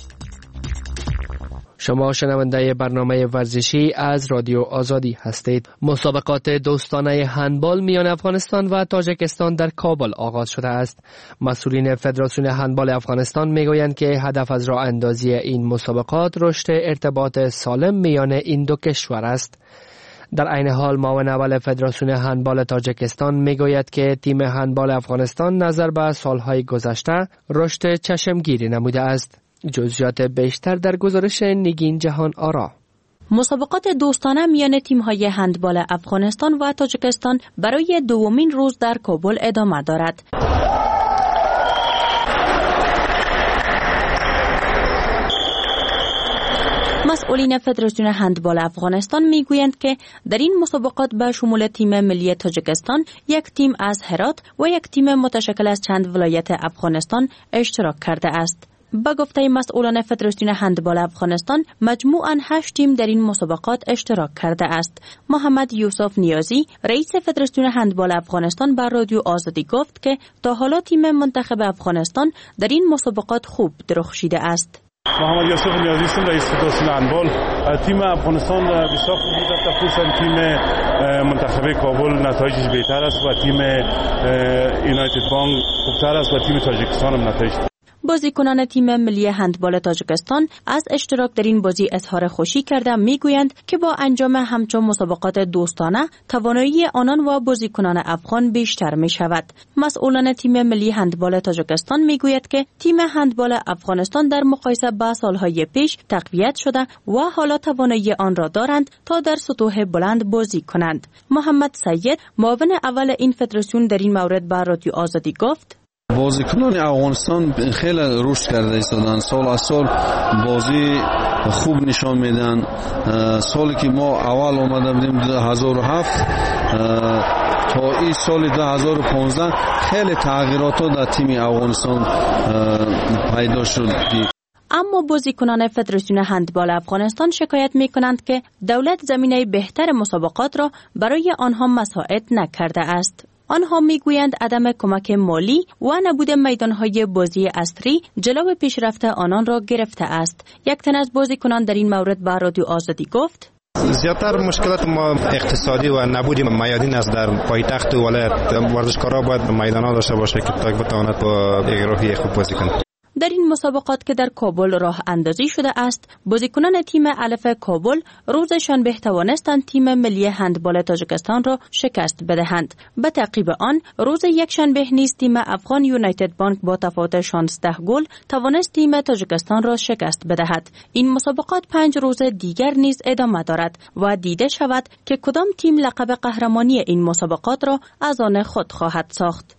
شما شنونده برنامه ورزشی از رادیو آزادی هستید. مسابقات دوستانه هندبال میان افغانستان و تاجیکستان در کابل آغاز شده است. مسئولین فدراسیون هندبال افغانستان میگویند که هدف از راه اندازی این مسابقات رشد ارتباط سالم میان این دو کشور است. در عین حال معاون اول فدراسیون هندبال تاجیکستان میگوید که تیم هندبال افغانستان نظر به سالهای گذشته رشد چشمگیری نموده است. جزئیات بیشتر در گزارش نگین جهان آرا.
مسابقات دوستانه میان تیم‌های هندبال افغانستان و تاجیکستان برای دومین روز در کابل ادامه دارد. مسئولین فدراسیون هندبال افغانستان میگویند که در این مسابقات به شمول تیم ملی تاجیکستان، 1 تیم از هرات و 1 تیم متشکل از چند ولایت افغانستان اشتراک کرده است. با گفته مسئولان فدراسیون هندبال افغانستان، مجموعاً 8 تیم در این مسابقات اشتراک کرده است. محمد یوسف نیازی رئیس فدراسیون هندبال افغانستان به رادیو آزادی گفت که تا حالا تیم منتخب افغانستان در این مسابقات خوب درخشیده است.
محمد یوسف نیازی هستم، رئیس فدراسیون هندبال. تیم افغانستان بسیار خوب بود، خصوصا تیم منتخب کابل نتایجش بهتر است و تیم یونایتد بانک خوبتر است و تیم تاجیکستان هم نتایج.
بازیکنان تیم ملی هندبال تاجیکستان از اشتراک در این بازی اظهار خوشی کرده میگویند که با انجام همچون مسابقات دوستانه توانایی آنان و بازیکنان افغان بیشتر می شود. مسئولان تیم ملی هندبال تاجیکستان میگوید که تیم هندبال افغانستان در مقایسه با سالهای پیش تقویت شده و حالا توانایی آن را دارند تا در سطوح بلند بازی کنند. محمد سید معاون اول این فدراسیون در این مورد به رادیو آزادی گفت:
بازیکنان افغانستان خیلی رشد کرده ایستادن، سال از سال بازی خوب نشان میدن. سالی که ما اول آمده بودیم 2007 تا این سال 2015 خیلی تغییرات در تیم افغانستان پیدا شد.
اما بازیکنان فدراسیون هندبال افغانستان شکایت می‌کنند که دولت زمینه بهتر مسابقات را برای آنها مساعد نکرده است. آنها میگویند عدم کمک مالی و نبود میدانهای بازی عصری جلو پیشرفت آنان را گرفته است. یک تن از بازیکنان در این مورد به رادیو آزادی گفت:
زیاتر مشکلات ما اقتصادی و نبود میادین است در پایتخت ولایت. ورزشکارا باید میدان‌ها داشته باشه که تا بتواند با راهی خوب بازی کنه.
در این مسابقات که در کابل راه اندازی شده است، بازیکنان تیم الف کابل روز شنبه توانستند تیم ملی هندبال تاجیکستان را شکست بدهند. به تعقیب آن روز یک شنبه نیز تیم افغان یونایتد بانک با تفاوت 16 گل توانست تیم تاجیکستان را شکست بدهد. این مسابقات 5 روز دیگر نیز ادامه دارد و دیده شود که کدام تیم لقب قهرمانی این مسابقات را از آن خود خواهد ساخت.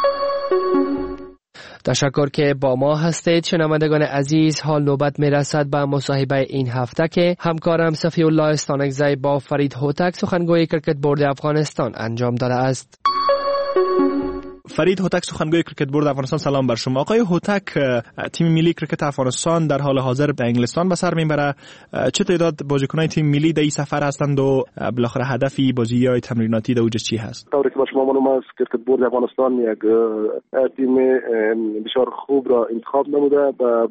تشکر که با ما هستید. شنوندگان عزیز، حال نوبت می رسد به مصاحبه این هفته که همکارم صفی الله استانکزی با فرید هوتک سخنگوی کرکت بورد افغانستان انجام داده است.
فرید هوتک سخنگوی کرکت بورد افغانستان، سلام بر شما. آقای هوتک، تیم ملی کرکت افغانستان در حال حاضر در انگلستان به سر میبره. چه تعداد بازیکنان تیم ملی در این سفر هستند و بالاخره هدفی بازی‌های تمریناتی در اوج چی هست؟
طوری که با شما معلوم است کرکت بورد افغانستان یک تیم بسیار خوب را انتخاب نموده به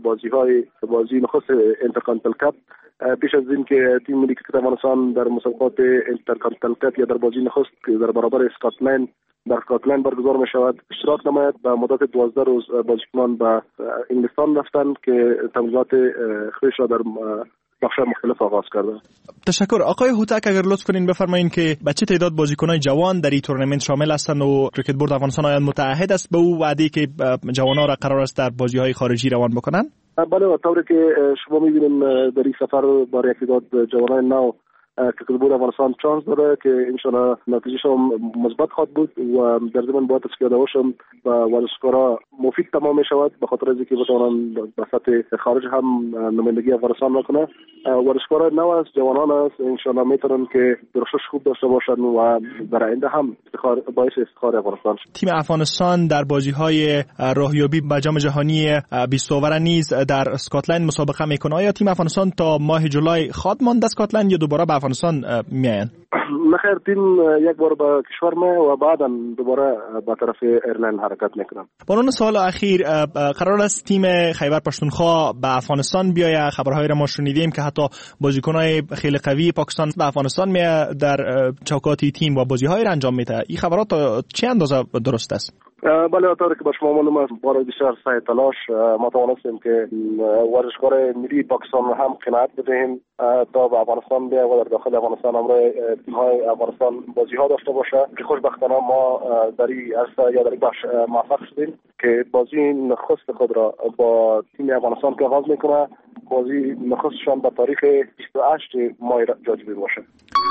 بازی نخست اینترکانتیننتال کاپ. پیش از این که تیم ملی کرکت افغانستان در مسابقات اینترکانتیننتال کاپ یا در بازی نخست در برابر اسکاتلند در اسکاتلند برگزار می شود اشتراک نماید. به مدت 12 روز بازیکنان به انگلستان رفتند که تمرینات خودش را در بخش‌های مختلف آغاز کرده.
تشکر. آقای هوتک، اگر لطف کنین بفرمایین که به چه تعداد بازیکنان جوان در این تورنمنت شامل هستند و کرکت بورد افغانستان آیا متعهد است به او وعده که جوانان را قرار است در بازی‌های خارجی روان بکنن؟
بله، طوری که شما می‌بینید در این سفر برای یک تعداد جوانان نو کرکت بورد افغانستان چانس داره که انشالله نتیجهشون مثبت خواهد بود و در ضمن باید از پیاده‌هاشون و ورزشکارا مفید تمام می شود به خاطر اینکه بتوانند به سطح خارج هم نمایندگی افغانستان بکنه. ورزشکارا نو است، جوانان است، انشالله میتونن که درشش خوب داشته باشن و در آینده هم باعث افتخار افغانستان شد.
تیم افغانستان در بازی‌های راهیابی به جام جهانی 20 اوور نیز در اسکاتلند مسابقه میکنه. آیا تیم افغانستان تا ماه جولای خواهد ماند اسکاتلند یا دوباره به افغانستان میاین؟
نخیر، تیم یک بار به کشور میه و بعدا دوباره به طرف ایرلند حرکت میکنن.
بانون سوال اخیر، قرار است تیم خیبر پختونخوا به افغانستان بیاید. خبرهایی را ما شنیدیم که حتی بازیکن‌های خیلی قوی پاکستان به افغانستان میاد در چوکاتی تیم و بازی‌هایی را انجام میده. این خبرات چه اندازه درست است؟
بله، طوری که به شما معلوم است برای بیشتر سعی تلاش ما توانستیم که ورزشکار ملی پاکستان رو هم قناعت بدهیم تا به افغانستان بیاید و در داخل افغانستان همراه تیم‌های افغانستان بازی‌ها داشته باشه که خوشبختانه ما در این عرصه یا در این بخش موفق شدیم که بازی نخست خود را با تیم افغانستان که آغاز میکنه، بازی نخستشان به تاریخ 28 ماه جاجبی باشه.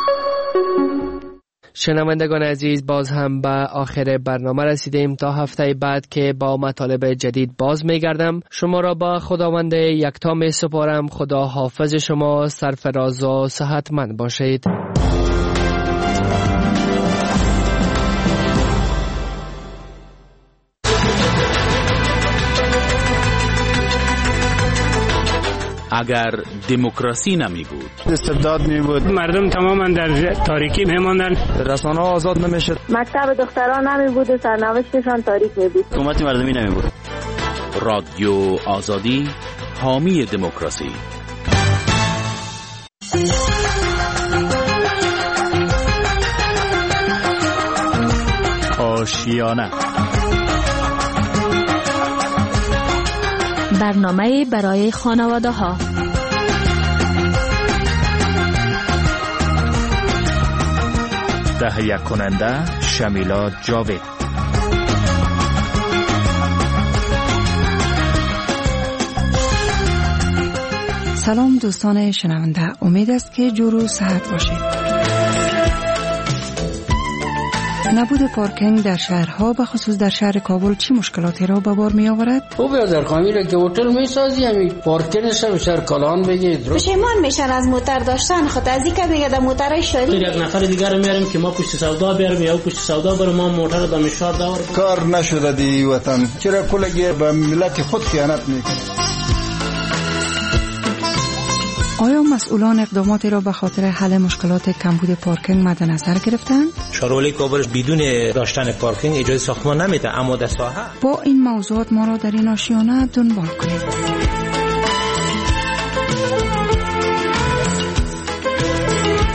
شنوندگان عزیز، باز هم به آخر برنامه رسیدیم. تا هفته بعد که با مطالب جدید باز میگردم. شما را با خداوند یکتا می سپارم. خدا حافظ شما، سرفراز و صحتمند باشید.
اگر دموکراسی نمی بود،
استبداد می بود، مردم تماما در تاریکی می ماندن،
رسانه ها آزاد نمی شد،
مکتب دختران نمی بود و سرنوشتشان تاریک می بود،
حکومت مردمی نمی بود.
رادیو آزادی، حامی دموکراسی.
آشیانه،
برنامه برای خانواده ها.
تهیه کننده شمیلا جاوید.
سلام دوستان شنونده، امید است که جور و صحت باشید. نبود پارکینگ در شهرها به خصوص در شهر کابل چی مشکلاتی را به بار می آورد؟
او بیادر خامیره که هتل می سازی همی پارکینگش به شهر کالان بگید.
پشیمان میشن از موتر داشتن، خود از اینکه دیگه در موترای شهری.
یک نفر دیگر میاریم که ما پشت سودا بیاریم یا پشت سودا بریم ما موتر به مشوار داور.
کار نشده دی وطن. چرا کلگی به ملت خود خیانت میکنه؟
آیا مسئولان اقداماتی را به خاطر حل مشکلات کمبود پارکینگ مد نظر گرفتند؟
شارولای کابل بدون داشتن پارکینگ اجازه ساختمان نمیده، اما در ساحه
با این موضوعات ما را در این آشیانه دنبال کنید.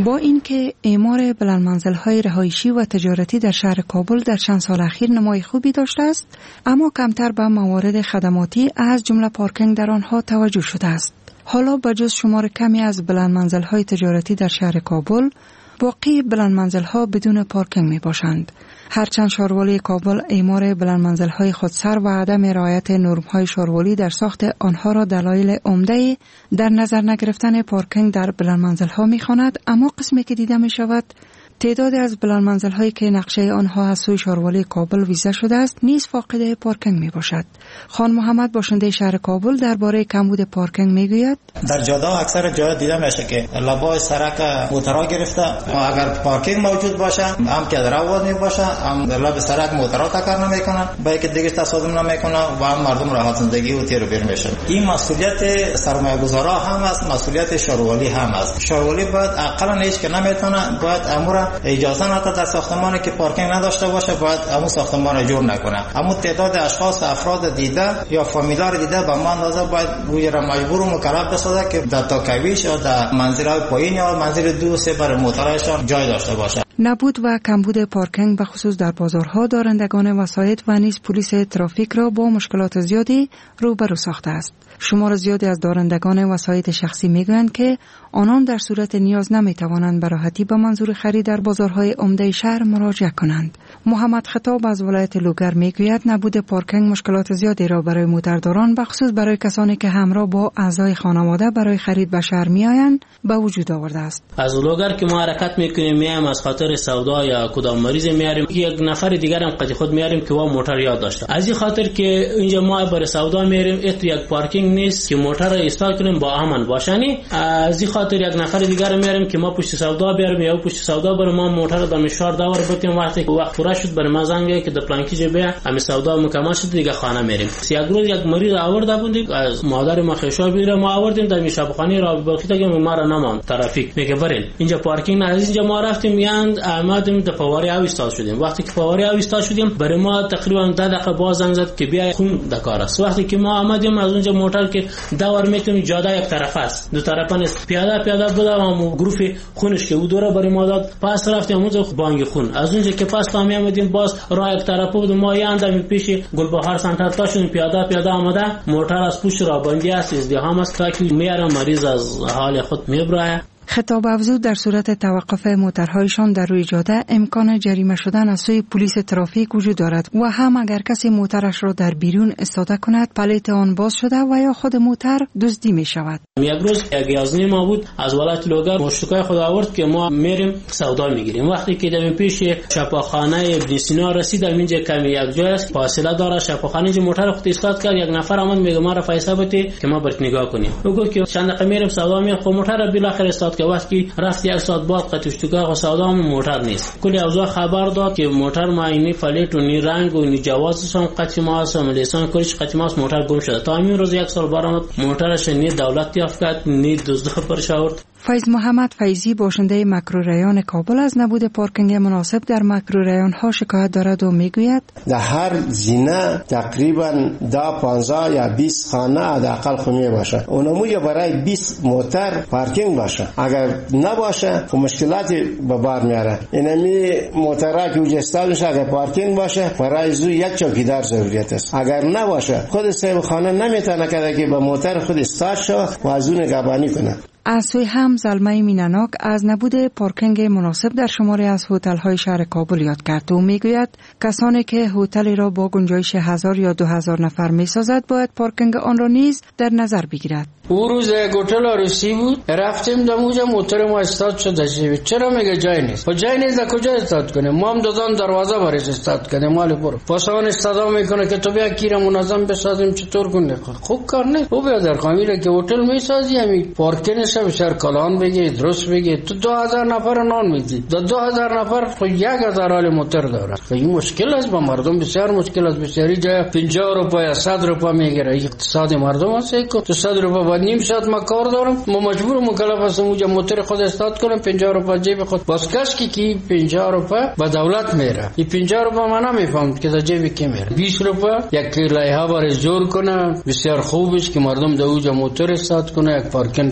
با اینکه اعمار بلندمنزل‌های رهایشی و تجارتی در شهر کابل در چند سال اخیر نمای خوبی داشته است، اما کمتر به موارد خدماتی از جمله پارکینگ در آنها توجه شده است. حالا بجز شمار کمی از بلندمنزل‌های تجارتی در شهر کابل، باقی بلندمنزل‌ها بدون پارکینگ می‌باشند. هرچند شاروالی کابل اعمار بلندمنزل‌های خودسر و عدم رعایت نرم‌های شاروالی در ساخت آنها را دلایل عمده در نظر نگرفتن پارکینگ در بلندمنزل‌ها می‌خواند، اما قسمی که دیده می‌شود تعداد از بلندمنزل‌هایی که نقشه آنها از سوی شاروالی کابل ویزه شده است نیز فاقد پارکینگ میباشد. خان محمد باشنده شهر کابل درباره کمبود پارکینگ میگوید:
در جاده اکثر جاها دیده میشه که لبای سرک موترها گرفته و اگر پارکینگ موجود باشه هم که در آواز میباشه، هم در لب سرک موترها تکر نمیکنن، با یک دیگه تصادم نمیکنه و هم مردم راحت زندگی و تیر و بیر میشه. این مسئولیت سرمایه‌گذارا هم است، مسئولیت شاروالی هم است. شاروالی باید اقلا هیچ که نمیتونه باید امور اجازه نداده در ساختمانی که پارکینگ نداشته باشه باید همون ساختمان را جور نکنه. اما تعداد اشخاص افراد دیده یا فامیلار دیده به من اندازه باید روی را مجبور و مکلف بسازه که در تاکویش یا در منزل‌های پایین یا منزل 2-3 برای موترایشان جای داشته باشه.
نبود و کمبود پارکینگ به خصوص در بازارها دارندگان وسایط و نیز پلیس ترافیک را با مشکلات زیادی روبرو ساخته است. شمار زیادی از دارندگان وسایط شخصی میگویند که آنان در صورت نیاز نمیتوانند به راحتی به منظور خرید در بازارهای عمده شهر مراجعه کنند. محمد خطاب از ولایت لوگر میگوید نبود پارکینگ مشکلات زیادی را برای موترداران به خصوص برای کسانی که همراه با اعضای خانواده برای خرید به شهر میآیند به وجود آورده است.
از لوگر که ما حرکت میکنیم میایم از خاطر سودا یا کدام مریض میاریم، یک نفر دیگر هم قد خود میاریم که وا موتر یاد داشته. از این خاطر که اینجا ما برای سودا میاریم ات یک پارکینگ نیست که موتر را استارت کنیم با امن باشانی. از این خاطر یک نفر دیگر میاریم که ما پشت سودا بیاریم یا پشت سودا برای ما موتر را در مشوار داور بکنیم. وقتی که وقت پورا شد برای ما زنگ که در پلانکی بیا همین سودا مکمل شد دیگه خانه میریم. یک روز یک مریض آورده بودیم از مادر ما خشا بیره ما آوردیم در شبخانه را بخیت که ما را نمان ترافیک میگه برین اینجا پارکینگ نه. از اینجا ما رفتیم میاند آمدیم در فواری اویستا شدیم. وقتی که فواری اویستا شدیم برای ما تقریبا 10 دقیقه باز زنگ زد که بیا خون دکار است. وقتی که ما آمدیم از اونجا موتر که دور میتونیم جاده یک طرف است دو طرفه نیست، پیاده بودم گروه خونش که او دوره برای ما داد پاس رفتیم اونجا بانگ خون. از اونجا که پاس تا میامدیم باز راه یک طرف بود ما یاندم پیش گلبهار سنتر تا شدیم پیاده آمده موتر از پشت را بندی است ازدحام است تا که میاره مریض از حال خود میبره.
خطاب افزود در صورت توقف موترهایشان در روی جاده امکان جریمه شدن از سوی پلیس ترافیک وجود دارد و هم اگر کسی موترش را در بیرون استاده کند پلیت آن باز شده و یا خود موتر دزدی می شود.
یک روز یک یازنی ما بود از ولایت لوگر مشتکای خود آورد که ما میریم سودا میگیریم. وقتی که در پیش شفاخانه ابن سینا رسیدم اینجا کمی یک جای است فاصله داره شفاخانه اینجا موتر خود استاد کرد. یک نفر اومد میگه ما را فایسا بده که ما برات نگاه کنیم. میگه که چند دقیقه میریم سودا میگم خب موتر را بالاخره استاد که وقتی رفت یک ساعت بعد قطعشتگاه و سودا هم موتر نیست. کلی اوضاع خبر داد که موتر ما اینی فلیت و نی رنگ و نی جواز هم قطعی ماست و لیسان کلیش قطعی ماست موتر گم شده. تا همین روز یک سال برآمد موترش نی دولت یافت کرد نی دزد پرش آورد.
فیض محمد فیضی باشنده مکروریان کابل از نبود پارکینگ مناسب در مکروریان ها شکایت دارد و میگوید
در هر زینه تقریبا 10-15 یا 20 خانه حداقل خونه باشه. اونمو برای 20 موتر پارکینگ باشه. اگر نباشه خب مشکلاتی به بار میاره. اینمی موترها که وجود استادش اگر پارکینگ باشه برای زو یک چوکیدار ضروریت است. اگر نباشه خود صاحب خانه نمیتونه که به موتر خود استارت شه و از اون نگهبانی کنه.
از سوی هم زلمه میناناک از نبود پارکینگ مناسب در شماری از هتل‌های شهر کابل یاد کرد و میگوید کسانی که هتلی را با گنجایش 1000 یا 2000 نفر میسازد باید پارکینگ آن را نیز در نظر بگیرد.
او روز هتل عروسی بود رفتیم دموجا موتر ما استارت شده شد. چرا میگه جای نیست؟ و جای نیست کجا استارت کنه؟ ما هم دادن دروازه برای استارت کنه مال برو. پاسان استاد میکنه که تو بیا کیره منظم بسازیم چطور کنه؟ خوب کار نیست. او بیا در خامیره که هتل میسازی همین پارکینگ بسیار کلان بگی درست بگی تو 2000 نفر نان میدی 2000 نفر خو 1000 حال موتر داره. این مشکل است با مردم بسیار مشکل است. بسیاری جای 50 روپیه یا 100 روپیه میگیره. اقتصاد مردم است که تو 100 روپیه بعد نیم ساعت ما کار دارم ما مجبور مکلف هستم اونجا موتر خود استارت کنم 50 روپیه جیب خود باز کش کی 50 روپیه با دولت میره. این 50 روپیه من نمیفهم که در جیب کی میره. 20 روپیه یک لایحه برای جور کنه بسیار خوب است که مردم در اونجا موتر استارت کنه یک پارکینگ شهرولی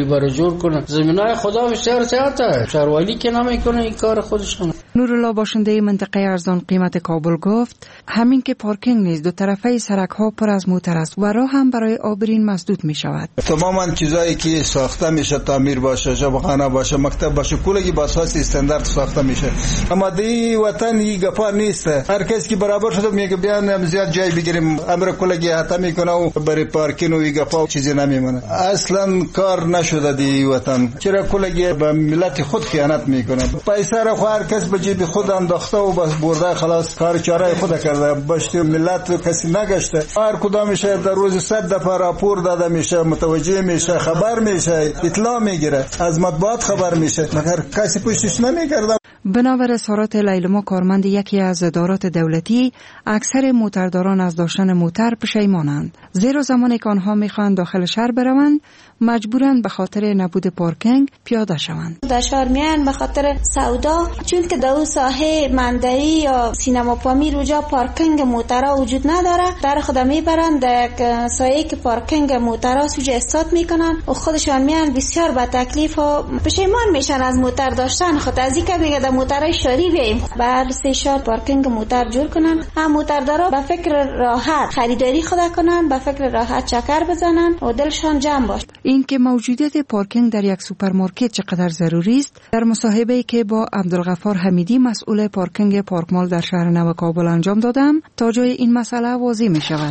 برای جور کنه. زمینای خدا بسیار زیاده، شهروالی که نمیکنه این کار خودشون.
نورالله باشنده منطقه ارزان قیمت کابل گفت همین که پارکینگ نیز دو طرفه سرک ها پر از موتر است و راه هم برای عابرین مسدود می شود.
تماما چیزایی که ساخته میشه، تعمیر باشه، شبخانه باشه، مکتب باشه، کلگی با اساس استاندارد ساخته میشه. اما دی وطن این گپا نیست. هر کسی که برابر شده میگه بیان زیاد جای بگیریم، امر کلگی حتی میکنه و برای پارکینگ و این گپا چیزی نمیمونه. اصلا کار نشده دی وطن. چرا کلگی به ملت خود خیانت میکنه. پیسه را هر کس به جیب خود انداخته و بس برده، خلاص کار چاره خود کرده. باشت ملت کسی نگشته. هر کدامش در روز 100 دفعه راپور داده میشه، متوجه میشه، خبر میشه، اطلاع میگیره، از مطبوعات خبر میشه، مگر کسی پشتش نمیکرده.
بنابر اظهارات لیلما کارمند یکی از ادارات دولتی، اکثر موترداران از داشتن موتر پشیمانند، زیرا زمانی که آنها میخواهند داخل شهر بروند مجبورند به خاطر نبود پارکینگ پیاده شوند.
در شهر میان به خاطر سودا، چون که در ساحه مندری یا سینما پامیر اونجا پارکینگ موترها وجود نداره، در خود میبرند در سایه که پارکینگ موترها سوجه استاد میکنن و خودشان میان بسیار با تکلیف و پشیمان میشن از موتر داشتن خود. از اینکه میگه در موترهای شهری بیایم بر سه شهر پارکینگ موتر جور کنن، هم موتردارا به فکر راحت خریداری خود کنن، به فکر راحت چکر بزنن و دلشان جمع باشه.
این که موجودیت پارکینگ در یک سوپرمارکت چقدر ضروری است، در مصاحبه‌ای که با عبدالغفار حمیدی مسئول پارکینگ پارکمال در شهر نو کابل انجام دادم، تا جای این مسئله واضح می شود.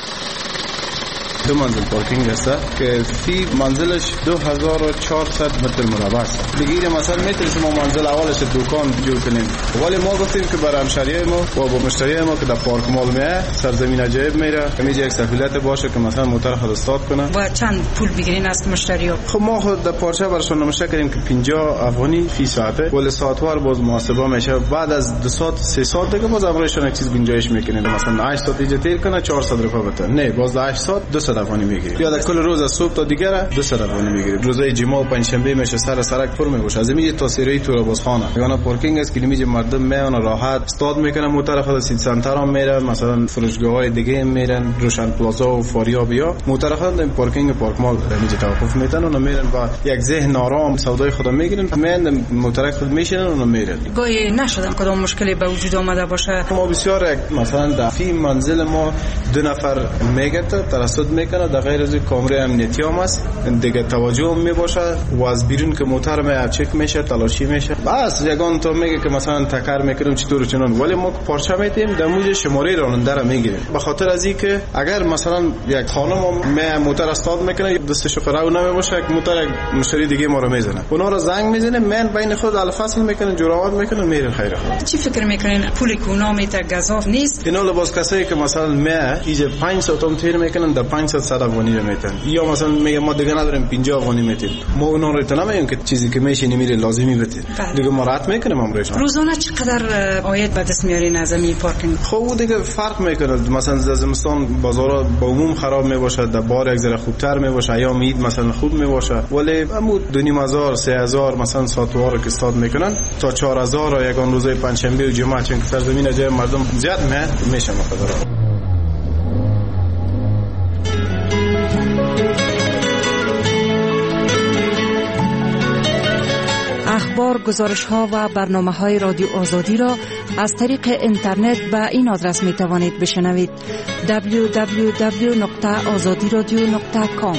2 منزل پارکینگ است که فی منزلش 2400 متر مربع است. دیگه مثلا متر شما منزل اولش دکان جور کنیم، ولی ما گفتیم که برای همشهریای ما و با مشتریای ما که در پارک مال میه سرزمین عجایب میره، میشه یک سهولت باشه که مثلا موتر خود استارت کنه.
و چند پول بگیرین از مشتری‌ها؟
خب ما خود در پارچه براشون نمایش کردیم که 50 افغانی فی ساعته، ولی ساعتوار باز محاسبه میشه. بعد از 2 ساعت 3 ساعت دیگه باز امرایشون یک چیز گنجایش میکنه، مثلا 8 ساعت ایجاد تیر کنه 400 روپیه بده، نه باز 8 ساعت 200 افغانی میگیره. یا در کل روز از صبح تا دیگه 200 افغانی میگیره. روزای جمعه و پنجشنبه میشه سر سرک پر میشه. از میگه تا سری تو بازخانه یعنی پارکینگ است که میگه مردم میان راحت استاد میکنن، موتر خود سید سنتر هم میرن، مثلا فروشگاه‌های دیگه میرن، روشن پلازا و فاریابیا، موتر خود پارکینگ پارک مال میگه توقف میتن و میرن با یک ذهن آرام سودای خود میگیرن، میان موتر خود میشینن و میرن.
گاهی نشدن کدام مشکلی به وجود آمده باشه.
ما بسیار مثلا در فی منزل ما 2 نفر میگه ترصد میکنه، در غیر از کامره امنیتی هم است دیگه، توجه هم میباشه و از بیرون که موتر ما چک میشه تلاشی میشه. بس یگان تو میگه که مثلا تکر میکنیم چطور چنان، ولی ما پارچه میتیم در موج شماره راننده را میگیریم، به خاطر از اینکه اگر مثلا یک خانم موتر استاد میکنه دستش قراو نمیباشه، یک موتر یک مشتری دیگه ما رو میزنه، اونا رو زنگ میزنه، من بین خود الفاصل میکنن، جراحت میکنن، میرن خیر خود.
چی فکر میکنین پولی که اونا میته گزاف نیست؟
اینا لباس کسایی که مثلا ما ایجا 500 تومن تیر میکنن در 500 صد افغانی رو میتن، یا مثلا میگه ما دیگه نداریم 50 افغانی میتیم، ما اونا رو نمیگیم که چیزی که میشه نمیره لازمی بده دیگه ما راحت میکنیم امروز.
روزانه چقدر عاید به دست میارین از این پارکینگ؟
خب دیگه فرق میکنه، مثلا زمستان بازارا با عموم خراب میباشه، در بار یک ذره خوبتر میباشه، یا عید مثلا خوب میباشه، ولی همو 2500 3000 مثلا ساعتوار که استاد میکنن تا 4000 یگان روزای پنجشنبه و جمعه، چون که سرزمین جای مردم زیاد میشه مقدار.
اخبار، گزارش‌ها و برنامه‌های رادیو آزادی را از طریق اینترنت به این آدرس می‌توانید بشنوید: www.azadiradio.com.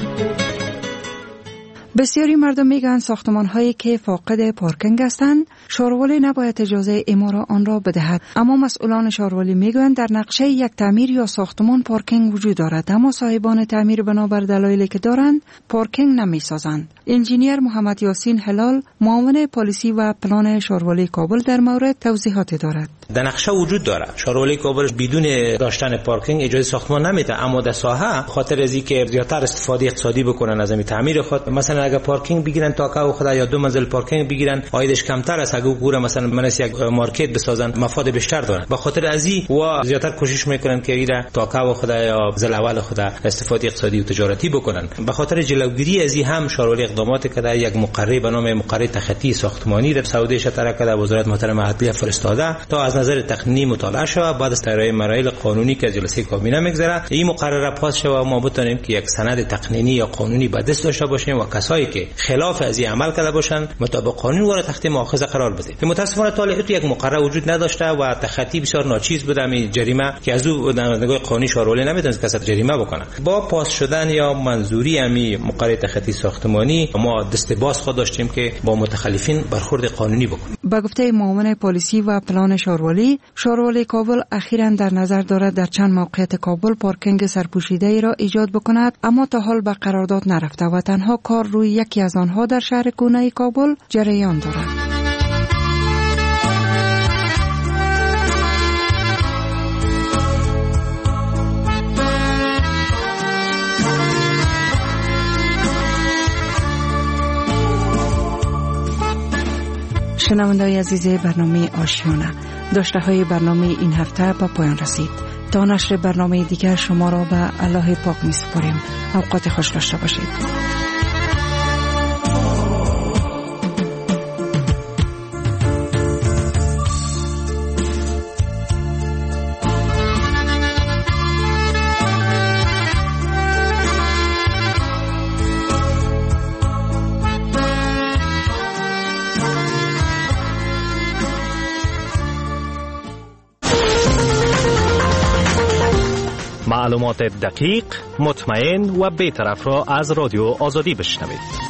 بسیاری مردم میگن ساختمان‌هایی که فاقد پارکینگ هستند شاروالی نباید اجازه اعمار آن را بدهد، اما مسئولان شاروالی میگویند در نقشه یک تعمیر یا ساختمان پارکینگ وجود دارد، اما صاحبان تعمیر بنابر دلایلی که دارند پارکینگ نمیسازند. انجینیر محمد یاسین هلال، معاون پالیسی و پلان شاروالی کابل، در مورد توضیحات دارد.
در نقشه وجود دارد شاروالی کابل بدون داشتن پارکینگ اجازه ساختمان نمیده، اما در ساحه خاطر از اینکه زیاتر استفاده اقتصادی بکنن از این تعمیر خود، مثلا اگر پارکینگ بگیرن تا که خدا یا 2 منزل پارکینگ بگیرن عایدش کمتر است، اگه گوره مثلا منس یک مارکت بسازن مفاد بیشتر دارن، به خاطر از این و زیاتر کوشش میکنن که ایرا تا که خدا یا زل اول خدا استفاده اقتصادی و تجارتی بکنن. به خاطر جلوگیری از این هم شاروالی اقدامات کرده، یک مقرری به نام مقرری تخطی ساختمانی را سعودی شطرک کرده، وزارت محترم عدلیه فرستاده تا از نظر تقنینی مطالعه شود، بعد از طراحی مراحل قانونی که جلسه کابینه میگذره این مقرره پاس شود و ما بتونیم که یک سند تقنینی یا قانونی به دست داشته باشیم و کسانی کسایی که خلاف از این عمل کرده باشن مطابق قانون وارد تحت مؤاخذه قرار بده. متاسفانه تا الان یک مقرر وجود نداشته و تخطی بسیار ناچیز بوده این جریمه که از او در نگاه قانونی شارولی نمیتونه کسی جریمه بکنه. با پاس شدن یا منظوری امی مقرر تخطی ساختمانی ما دست باز خود داشتیم که با متخلفین برخورد قانونی بکنیم.
با گفته معاون پلیسی و پلان شارولی کابل اخیراً در نظر دارد در چند موقعیت کابل پارکینگ سرپوشیده ای را ایجاد بکند، اما تا حال به قرارداد نرفته و تنها کار روی یکی از آنها در شهر گونه کابل جریان دارد. شنونده‌های عزیز برنامه آشیانه، داشته‌های برنامه این هفته به پایان رسید. تا نشر برنامه دیگر شما را به الله پاک می‌سپاریم. اوقات خوش داشته باشید.
معلومات دقیق، مطمئن و بی‌طرف را از رادیو آزادی بشنوید.